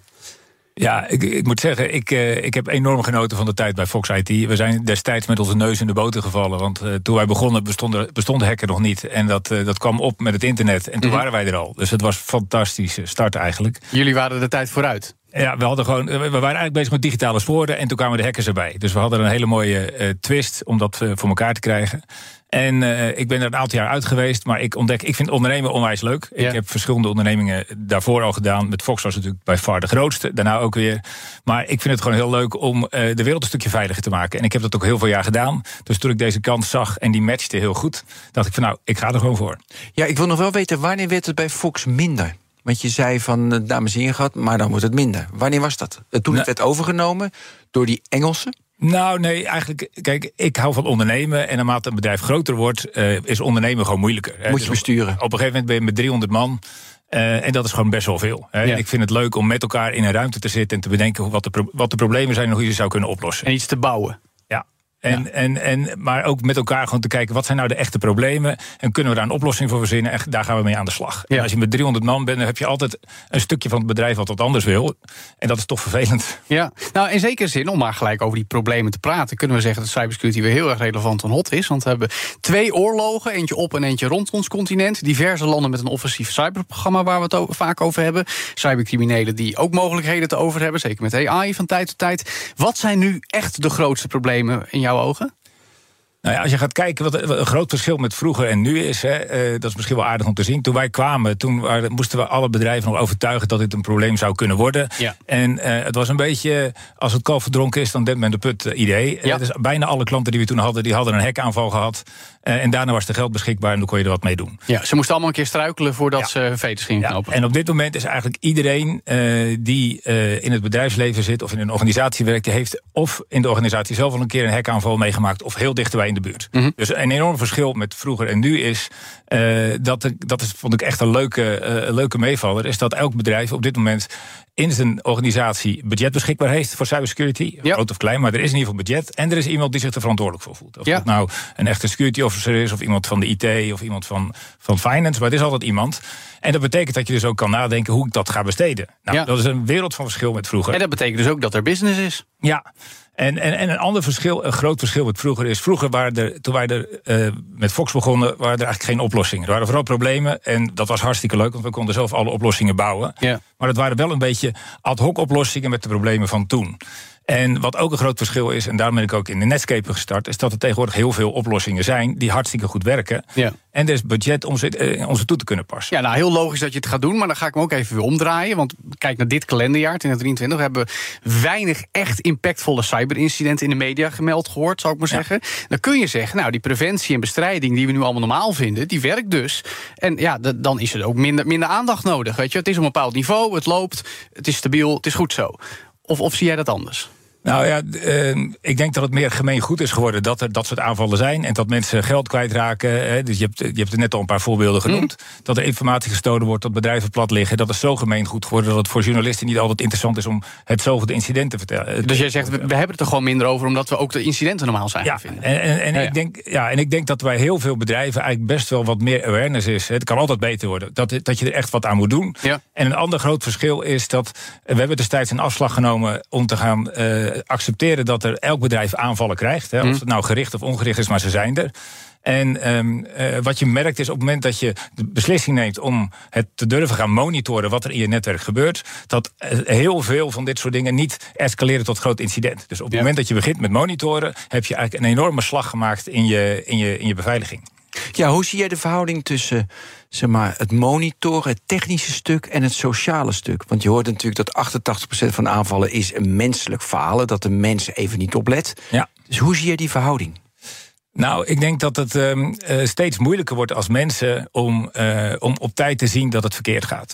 Ja, ik, ik moet zeggen, ik, uh, ik heb enorm genoten van de tijd bij Fox I T. We zijn destijds met onze neus in de boter gevallen. Want uh, toen wij begonnen bestond, bestond hacken nog niet. En dat, uh, dat kwam op met het internet. En toen mm-hmm. waren wij er al. Dus het was een fantastische start eigenlijk. Jullie waren de tijd vooruit. Ja, we, hadden gewoon, we waren eigenlijk bezig met digitale sporen en toen kwamen de hackers erbij. Dus we hadden een hele mooie uh, twist om dat uh, voor elkaar te krijgen. En uh, ik ben er een aantal jaar uit geweest, maar ik ontdek, ik vind ondernemen onwijs leuk. Ja. Ik heb verschillende ondernemingen daarvoor al gedaan. Met Fox was natuurlijk bij far de grootste, daarna ook weer. Maar ik vind het gewoon heel leuk om uh, de wereld een stukje veiliger te maken. En ik heb dat ook heel veel jaar gedaan. Dus toen ik deze kans zag en die matchte heel goed, dacht ik van nou, ik ga er gewoon voor. Ja, ik wil nog wel weten, wanneer werd het bij Fox minder? Want je zei van, uh, dames en heren gehad, maar dan wordt het minder. Wanneer was dat? Uh, toen het werd overgenomen door die Engelsen? Nou, nee, eigenlijk, kijk, ik hou van ondernemen. En naarmate een bedrijf groter wordt, uh, is ondernemen gewoon moeilijker. Hè. Moet je dus besturen. Op, op een gegeven moment ben je met driehonderd man. Uh, en dat is gewoon best wel veel. Hè. Ja. Ik vind het leuk om met elkaar in een ruimte te zitten en te bedenken wat de, pro- wat de problemen zijn en hoe je ze zou kunnen oplossen. En iets te bouwen. Ja. En, ja. en, en, maar ook met elkaar gewoon te kijken, wat zijn nou de echte problemen? En kunnen we daar een oplossing voor verzinnen? En daar gaan we mee aan de slag. Ja. En als je met driehonderd man bent, dan heb je altijd een stukje van het bedrijf wat wat anders wil. En dat is toch vervelend. Ja, nou in zekere zin, om maar gelijk over die problemen te praten, kunnen we zeggen dat cybersecurity weer heel erg relevant en hot is. Want we hebben twee oorlogen, eentje op en eentje rond ons continent. Diverse landen met een offensief cyberprogramma waar we het over, vaak over hebben. Cybercriminelen die ook mogelijkheden te over hebben, zeker met A I van tijd tot tijd. Wat zijn nu echt de grootste problemen in jouw ogen? Nou ja, als je gaat kijken, wat een groot verschil met vroeger en nu is, hè, uh, dat is misschien wel aardig om te zien. Toen wij kwamen, toen waren, moesten we alle bedrijven nog overtuigen dat dit een probleem zou kunnen worden. Ja. En uh, het was een beetje, als het kalf verdronken is, dan dempt men de put uh, idee. Ja. Uh, dus bijna alle klanten die we toen hadden, die hadden een hackaanval gehad. Uh, en daarna was er geld beschikbaar en dan kon je er wat mee doen. Ja, ze moesten allemaal een keer struikelen voordat ja. ze hun veters gingen ja. knopen. En op dit moment is eigenlijk iedereen uh, die uh, in het bedrijfsleven zit of in een organisatie werkt, die heeft of in de organisatie zelf al een keer een hackaanval meegemaakt of heel dichterbij in de buurt. Mm-hmm. Dus een enorm verschil met vroeger en nu is, uh, dat, dat is, vond ik echt een leuke, uh, leuke meevaller, is dat elk bedrijf op dit moment in zijn organisatie budget beschikbaar heeft voor cybersecurity. Ja. Groot of klein, maar er is in ieder geval budget. En er is iemand die zich er verantwoordelijk voor voelt. Of ja. dat nou een echte security officer is, of iemand van de I T, of iemand van, van finance. Maar het is altijd iemand. En dat betekent dat je dus ook kan nadenken hoe ik dat ga besteden. Nou, ja. dat is een wereld van verschil met vroeger. En dat betekent dus ook dat er business is. Ja. En, en, en een ander verschil, een groot verschil met vroeger is, vroeger waren er, toen wij er uh, met Fox begonnen, waren er eigenlijk geen oplossingen. Er waren vooral problemen en dat was hartstikke leuk, want we konden zelf alle oplossingen bouwen. Ja. Maar het waren wel een beetje ad hoc oplossingen met de problemen van toen. En wat ook een groot verschil is, en daarom ben ik ook in de Netscape gestart, is dat er tegenwoordig heel veel oplossingen zijn die hartstikke goed werken. Ja. En er is budget om ze, uh, om ze toe te kunnen passen. Ja, nou heel logisch dat je het gaat doen, maar dan ga ik me ook even weer omdraaien. Want kijk naar dit kalenderjaar, twintig drieëntwintig, hebben we weinig echt impactvolle cyberincidenten in de media gemeld gehoord, zou ik maar ja. zeggen. Dan kun je zeggen, nou die preventie en bestrijding die we nu allemaal normaal vinden, die werkt dus. En ja, d- dan is er ook minder, minder aandacht nodig. Weet je, het is op een bepaald niveau, het loopt, het is stabiel, het is goed zo. Of, of zie jij dat anders? Nou ja, uh, ik denk dat het meer gemeengoed is geworden dat er dat soort aanvallen zijn en dat mensen geld kwijtraken. Hè. Dus je hebt, je hebt er net al een paar voorbeelden genoemd. Mm. Dat er informatie gestolen wordt, dat bedrijven plat liggen. Dat is zo gemeengoed geworden dat het voor journalisten niet altijd interessant is om het zogende incident te vertellen. Dus jij zegt, we, we hebben het er gewoon minder over omdat we ook de incidenten normaal zijn ja, gaan vinden. En, en, en, ja, ja. Ik denk, ja, en ik denk dat bij heel veel bedrijven eigenlijk best wel wat meer awareness is. Het kan altijd beter worden. Dat, dat je er echt wat aan moet doen. Ja. En een ander groot verschil is dat we hebben destijds een afslag genomen om te gaan uh, accepteren dat er elk bedrijf aanvallen krijgt. Hè, of het nou gericht of ongericht is, maar ze zijn er. En um, uh, wat je merkt is op het moment dat je de beslissing neemt om het te durven gaan monitoren wat er in je netwerk gebeurt, dat uh, heel veel van dit soort dingen niet escaleren tot groot incident. Dus op het ja. moment dat je begint met monitoren, heb je eigenlijk een enorme slag gemaakt in je, in je, in je beveiliging. Ja, hoe zie jij de verhouding tussen zeg maar, het monitoren, het technische stuk en het sociale stuk? Want je hoort natuurlijk dat achtentachtig procent van de aanvallen is een menselijk falen, dat de mens even niet oplet. Ja. Dus hoe zie jij die verhouding? Nou, ik denk dat het um, uh, steeds moeilijker wordt als mensen om, uh, om op tijd te zien dat het verkeerd gaat.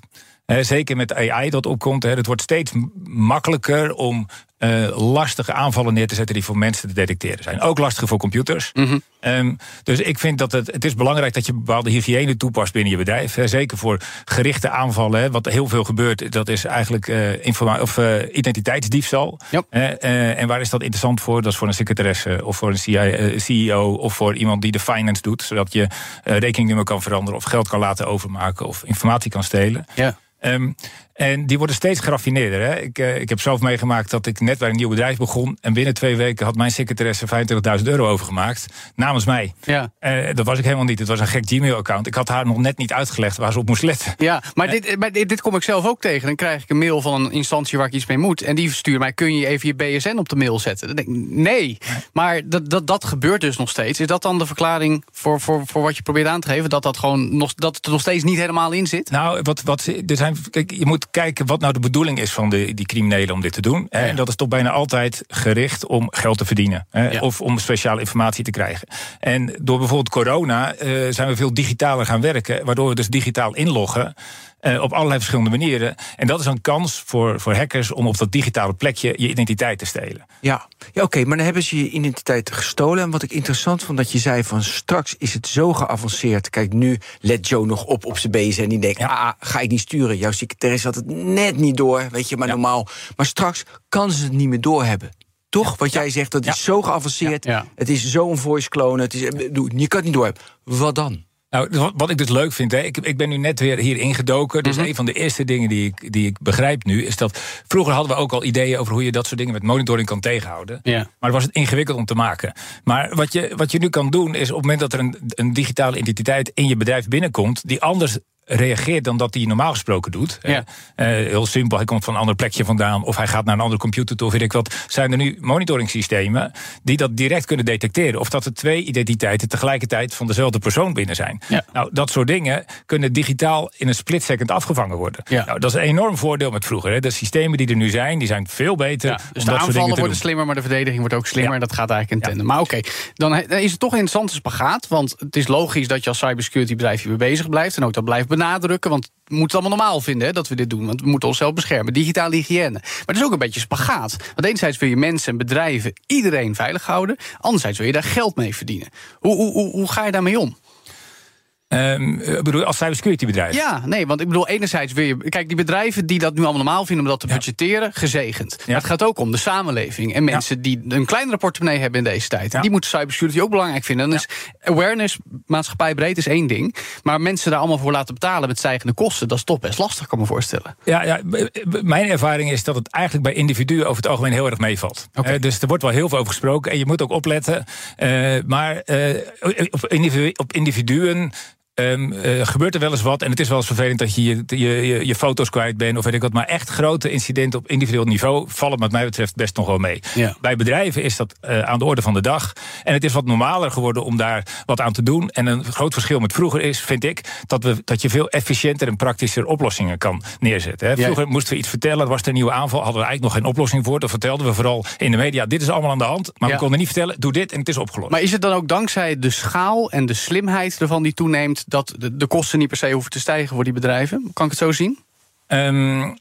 Uh, zeker met A I dat opkomt. Hè, het wordt steeds m- makkelijker om uh, lastige aanvallen neer te zetten die voor mensen te detecteren zijn. Ook lastiger voor computers. Mm-hmm. Um, dus ik vind dat het, het is belangrijk dat je bepaalde hygiëne toepast binnen je bedrijf. Hè, zeker voor gerichte aanvallen. Hè, wat heel veel gebeurt, dat is eigenlijk uh, informa- of, uh, identiteitsdiefstal. Yep. Uh, uh, en waar is dat interessant voor? Dat is voor een secretaresse of voor een C E O of voor iemand die de finance doet. Zodat je uh, rekeningnummer kan veranderen of geld kan laten overmaken of informatie kan stelen. Ja. Um, en die worden steeds geraffineerder. Hè? Ik, uh, ik heb zelf meegemaakt dat ik net bij een nieuw bedrijf begon. En binnen twee weken had mijn secretaresse vijfentwintigduizend euro overgemaakt. Namens mij. Ja. Uh, dat was ik helemaal niet. Het was een gek Gmail-account. Ik had haar nog net niet uitgelegd waar ze op moest letten. Ja, maar, uh, dit, maar dit, dit kom ik zelf ook tegen. Dan krijg ik een mail van een instantie waar ik iets mee moet. En die stuurt mij, kun je even je B S N op de mail zetten? Dan denk ik, nee. nee. Maar dat, dat, dat gebeurt dus nog steeds. Is dat dan de verklaring voor, voor, voor wat je probeert aan te geven? Dat, dat, gewoon nog, dat het er nog steeds niet helemaal in zit? Nou, wat, wat, er zijn, kijk, je moet kijken wat nou de bedoeling is van de, die criminelen om dit te doen. Ja. En dat is toch bijna altijd gericht om geld te verdienen. Hè, ja. Of om speciale informatie te krijgen. En door bijvoorbeeld corona uh, zijn we veel digitaler gaan werken. Waardoor we dus digitaal inloggen. Uh, op allerlei verschillende manieren. En dat is een kans voor, voor hackers om op dat digitale plekje je identiteit te stelen. Ja, ja oké, okay, maar dan hebben ze je identiteit gestolen. En wat ik interessant vond, dat je zei van straks is het zo geavanceerd. Kijk, nu let Joe nog op op zijn bezen en die denkt, ja. ah, ga ik niet sturen. Jouw secretaresse had het net niet door, weet je, maar ja. normaal. Maar straks kan ze het niet meer doorhebben. Toch? Ja. Wat jij zegt, dat ja. is zo geavanceerd. Ja. Ja. Het is zo'n voice clone. Het is, je kan het niet doorhebben. Wat dan? Nou, wat ik dus leuk vind, hè, ik, ik ben nu net weer hier ingedoken. Dus mm-hmm. een van de eerste dingen die ik, die ik begrijp nu is dat vroeger hadden we ook al ideeën over hoe je dat soort dingen met monitoring kan tegenhouden. Yeah. Maar was het ingewikkeld om te maken. Maar wat je, wat je nu kan doen is op het moment dat er een, een digitale identiteit in je bedrijf binnenkomt, die anders reageert dan dat hij normaal gesproken doet. Ja. Uh, heel simpel, hij komt van een ander plekje vandaan of hij gaat naar een andere computer toe, weet ik wat. Zijn er nu monitoringssystemen die dat direct kunnen detecteren of dat er twee identiteiten tegelijkertijd van dezelfde persoon binnen zijn. Ja. Nou, dat soort dingen kunnen digitaal in een split second afgevangen worden. Ja. Nou, dat is een enorm voordeel met vroeger. Hè. De systemen die er nu zijn, die zijn veel beter. Ja, dus de aanvallen worden slimmer, maar de verdediging wordt ook slimmer. Ja. Dat gaat eigenlijk in tandem. Ja. Maar oké, okay, dan, dan is het toch een interessante spagaat, want het is logisch dat je als cybersecurity bedrijf hiermee bezig blijft en ook dat blijft benadrukken, want we moeten het allemaal normaal vinden hè, dat we dit doen, want we moeten onszelf beschermen. Digitale hygiëne. Maar het is ook een beetje spagaat. Want enerzijds wil je mensen en bedrijven, iedereen veilig houden, anderzijds wil je daar geld mee verdienen. Hoe, hoe, hoe, hoe ga je daarmee om? Um, bedoel je als cybersecurity bedrijf? Ja, nee, want ik bedoel, enerzijds wil je, kijk, die bedrijven die dat nu allemaal normaal vinden om dat te ja. budgetteren, gezegend. Ja. Maar het gaat ook om de samenleving en mensen ja. die een kleinere portemonnee hebben in deze tijd. Ja. Die moeten cybersecurity ook belangrijk vinden. Dan ja. is awareness, maatschappijbreed is één ding, maar mensen daar allemaal voor laten betalen met stijgende kosten, dat is toch best lastig, kan ik me voorstellen. Ja, ja, mijn ervaring is dat het eigenlijk bij individuen over het algemeen heel erg meevalt. Okay. Uh, dus er wordt wel heel veel over gesproken en je moet ook opletten. Uh, maar uh, op, individu- op individuen Um, uh, gebeurt er wel eens wat. En het is wel eens vervelend dat je je, je, je foto's kwijt bent of weet ik wat. Maar echt grote incidenten op individueel niveau vallen wat mij betreft best nog wel mee. Ja. Bij bedrijven is dat uh, aan de orde van de dag. En het is wat normaler geworden om daar wat aan te doen. En een groot verschil met vroeger is, vind ik, dat, we, dat je veel efficiënter en praktischer oplossingen kan neerzetten. Hè. Vroeger ja. moesten we iets vertellen, was er een nieuwe aanval, hadden we eigenlijk nog geen oplossing voor. Dan vertelden we vooral in de media, dit is allemaal aan de hand. Maar ja. we konden niet vertellen, doe dit en het is opgelost. Maar is het dan ook dankzij de schaal en de slimheid ervan die toeneemt, dat de, de kosten niet per se hoeven te stijgen voor die bedrijven? Kan ik het zo zien? Um,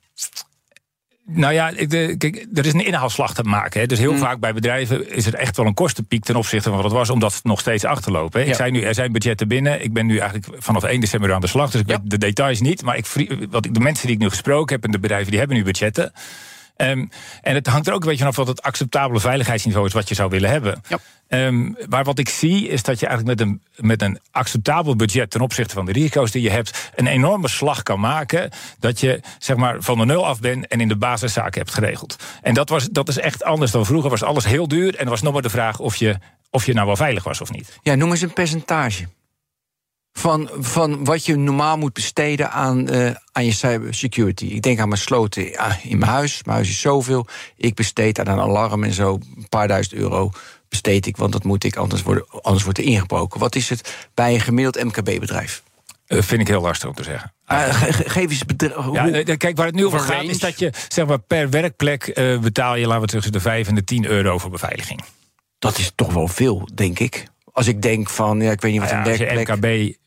nou ja, de, kijk, er is een inhaalslag te maken. Hè. Dus heel mm. vaak bij bedrijven is er echt wel een kostenpiek ten opzichte van wat het was, omdat ze nog steeds achterlopen. Hè. Ja. Ik zei nu, er zijn budgetten binnen. Ik ben nu eigenlijk vanaf één december aan de slag, dus ik ja. weet de details niet. Maar ik, wat ik, de mensen die ik nu gesproken heb en de bedrijven, die hebben nu budgetten. Um, en het hangt er ook een beetje vanaf wat het acceptabele veiligheidsniveau is wat je zou willen hebben. Ja. Um, maar wat ik zie is dat je eigenlijk met een, met een acceptabel budget ten opzichte van de risico's die je hebt, een enorme slag kan maken dat je zeg maar van de nul af bent en in de basiszaken hebt geregeld. En dat, was, dat is echt anders dan vroeger. Was alles heel duur en er was nog maar de vraag of je, of je nou wel veilig was of niet. Ja, noem eens een percentage van, van wat je normaal moet besteden aan, uh, aan je cybersecurity. Ik denk aan mijn sloten ja, in mijn huis. Mijn huis is zoveel. Ik besteed aan een alarm en zo een paar duizend euro besteed ik, want dat moet ik, anders, worden, anders wordt er ingebroken. Wat is het bij een gemiddeld M K B-bedrijf? Uh, vind ik heel lastig om te zeggen. Uh, ge- ge- geef eens bedrijf. Ja, kijk, waar het nu over gaat range is dat je zeg maar per werkplek uh, betaal je, laten we tussen de vijf en de tien euro voor beveiliging. Dat is toch wel veel, denk ik. Als ik denk van, ja, ik weet niet wat een ah ja, werkplek. Als je M K B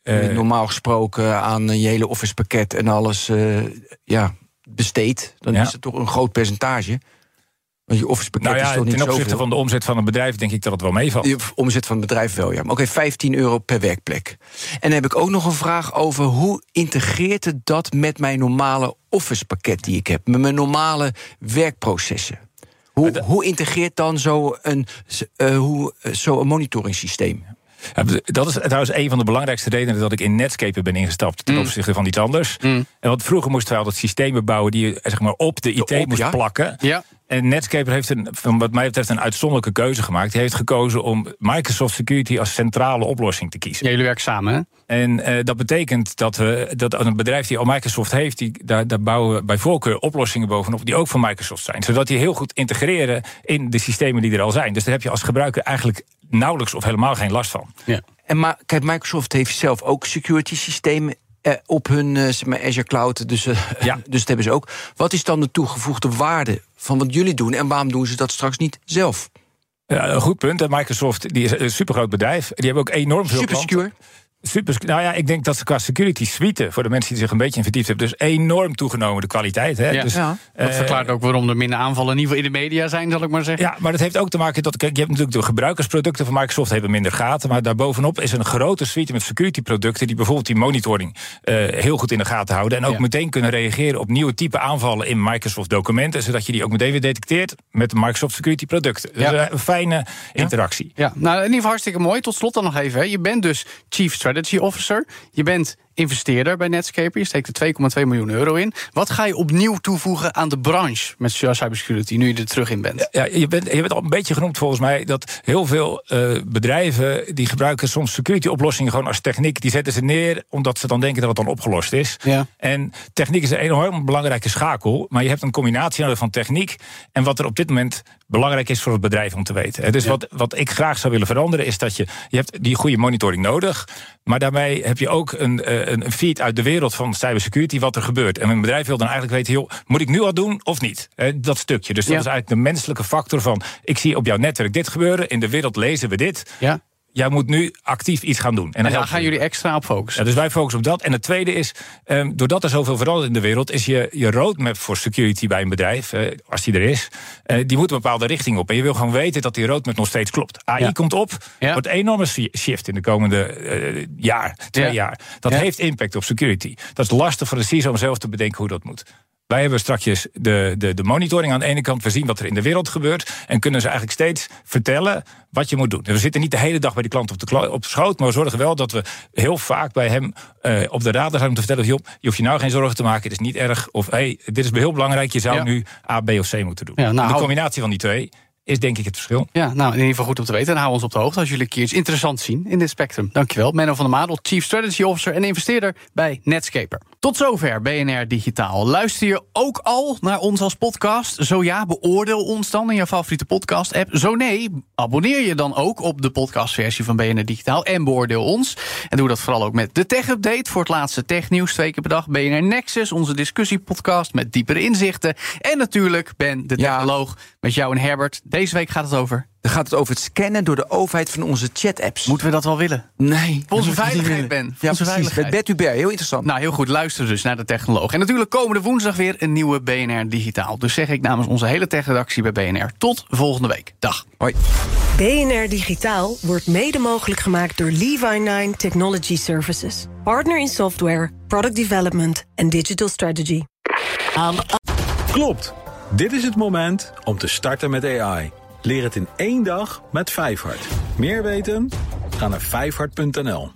uh, normaal gesproken aan je hele Office pakket en alles uh, ja, besteedt, dan ja. is het toch een groot percentage. Want je Office pakket nou ja, is toch niet ten opzichte zoveel. van de omzet van een bedrijf denk ik dat het wel meevalt. De omzet van het bedrijf wel, ja. Maar oké, okay, vijftien euro per werkplek. En dan heb ik ook nog een vraag over hoe integreert het dat met mijn normale Office pakket die ik heb, met mijn normale werkprocessen? Hoe, de, hoe integreert dan zo'n uh, hoe, zo een monitoringssysteem? Ja, dat is trouwens een van de belangrijkste redenen dat ik in Netscape ben ingestapt ten opzichte van iets anders. Mm. En want vroeger moesten wij altijd systemen bouwen die je zeg maar op de I T de op, moest ja? plakken. Ja. En Netscape heeft een, van wat mij betreft een uitzonderlijke keuze gemaakt. Die heeft gekozen om Microsoft Security als centrale oplossing te kiezen. Ja, jullie werken samen, hè? En uh, dat betekent dat we dat een bedrijf die al Microsoft heeft, die, daar, daar bouwen we bij voorkeur oplossingen bovenop die ook van Microsoft zijn. Zodat die heel goed integreren in de systemen die er al zijn. Dus daar heb je als gebruiker eigenlijk nauwelijks of helemaal geen last van. Ja. En maar kijk, Microsoft heeft zelf ook security systemen eh, op hun uh, Azure Cloud, dus, uh, ja. dus dat hebben ze ook. Wat is dan de toegevoegde waarde van wat jullie doen en waarom doen ze dat straks niet zelf? Ja, een goed punt. Microsoft die is een supergroot bedrijf. Die hebben ook enorm veel Super secure. Super, nou ja, ik denk dat ze qua security suite, voor de mensen die zich een beetje in verdiept hebben, dus enorm toegenomen de kwaliteit. Hè? Ja. Dus, ja. Dat uh, verklaart ook waarom er minder aanvallen in ieder geval in de media zijn, zal ik maar zeggen. Ja, maar dat heeft ook te maken dat, kijk, je hebt natuurlijk de gebruikersproducten van Microsoft hebben minder gaten, maar daarbovenop is een grote suite met security producten die bijvoorbeeld die monitoring uh, heel goed in de gaten houden en ook ja. meteen kunnen reageren op nieuwe type aanvallen in Microsoft documenten, zodat je die ook meteen weer detecteert met de Microsoft security producten. Ja. Dus een fijne interactie. Ja, nou in ieder geval hartstikke mooi. Tot slot dan nog even, hè. Je bent dus Chief Strategy Officer. Je bent investeerder bij Netscape. Je steekt er twee komma twee miljoen euro in. Wat ga je opnieuw toevoegen aan de branche met cybersecurity, nu je er terug in bent? Ja, je bent, je bent al een beetje genoemd volgens mij dat heel veel uh, bedrijven die gebruiken soms security oplossingen gewoon als techniek. Die zetten ze neer omdat ze dan denken dat het dan opgelost is. Ja. En techniek is een enorm belangrijke schakel. Maar je hebt een combinatie nodig van techniek en wat er op dit moment belangrijk is voor het bedrijf om te weten. Dus ja. wat, wat ik graag zou willen veranderen is dat je, je hebt die goede monitoring nodig, maar daarmee heb je ook een, een feed uit de wereld van cybersecurity wat er gebeurt. En een bedrijf wil dan eigenlijk weten, joh, moet ik nu al doen of niet? Dat stukje. Dus dat ja. is eigenlijk de menselijke factor van, ik zie op jouw netwerk dit gebeuren, in de wereld lezen we dit. Ja. Jij moet nu actief iets gaan doen. En, en daar gaan jullie extra op focussen. Ja, dus wij focussen op dat. En het tweede is, um, doordat er zoveel verandert in de wereld, is je, je roadmap voor security bij een bedrijf, uh, als die er is, uh, die moet een bepaalde richting op. En je wil gewoon weten dat die roadmap nog steeds klopt. A I ja. komt op, ja. wordt een enorme shift in de komende uh, jaar, twee ja. jaar. Dat ja. heeft impact op security. Dat is lastig voor de C I S O om zelf te bedenken hoe dat moet. Wij hebben straks de, de, de monitoring aan de ene kant. We zien wat er in de wereld gebeurt. En kunnen ze eigenlijk steeds vertellen wat je moet doen. We zitten niet de hele dag bij die klant op de, kla- op de schoot. Maar we zorgen wel dat we heel vaak bij hem uh, op de radar zijn om te vertellen, joh, je hoeft je nou geen zorgen te maken. Het is niet erg. Of hey, dit is heel belangrijk. Je zou ja. nu A, B of C moeten doen. Ja, nou, de combinatie van die twee is denk ik het verschil. Ja, nou in ieder geval goed om te weten. En hou ons op de hoogte als jullie een keer iets interessants zien in dit spectrum. Dankjewel. Menno van der Madel, Chief Strategy Officer en investeerder bij Netscaper. Tot zover B N R Digitaal. Luister je ook al naar ons als podcast? Zo ja, beoordeel ons dan in je favoriete podcast-app. Zo nee, abonneer je dan ook op de podcastversie van B N R Digitaal en beoordeel ons. En doe dat vooral ook met de Tech Update voor het laatste technieuws twee keer per dag. B N R Nexus, onze discussiepodcast met diepere inzichten. En natuurlijk Ben, de technoloog, ja. met jou en Herbert. Deze week gaat het over... Dan gaat het over het scannen door de overheid van onze chat-apps. Moeten we dat wel willen? Nee. Voor onze veiligheid, Ben. Voor ja, onze precies. Veiligheid. Met Bert Hubert, heel interessant. Nou, heel goed. Luister dus naar de technoloog. En natuurlijk komende woensdag weer een nieuwe B N R Digitaal. Dus zeg ik namens onze hele techredactie bij B N R. Tot volgende week. Dag. Hoi. B N R Digitaal wordt mede mogelijk gemaakt door Levi nine Technology Services. Partner in software, product development en digital strategy. Um, Klopt. Dit is het moment om te starten met A I. Leer het in één dag met Vijfhart. Meer weten? Ga naar vijfhart punt n l.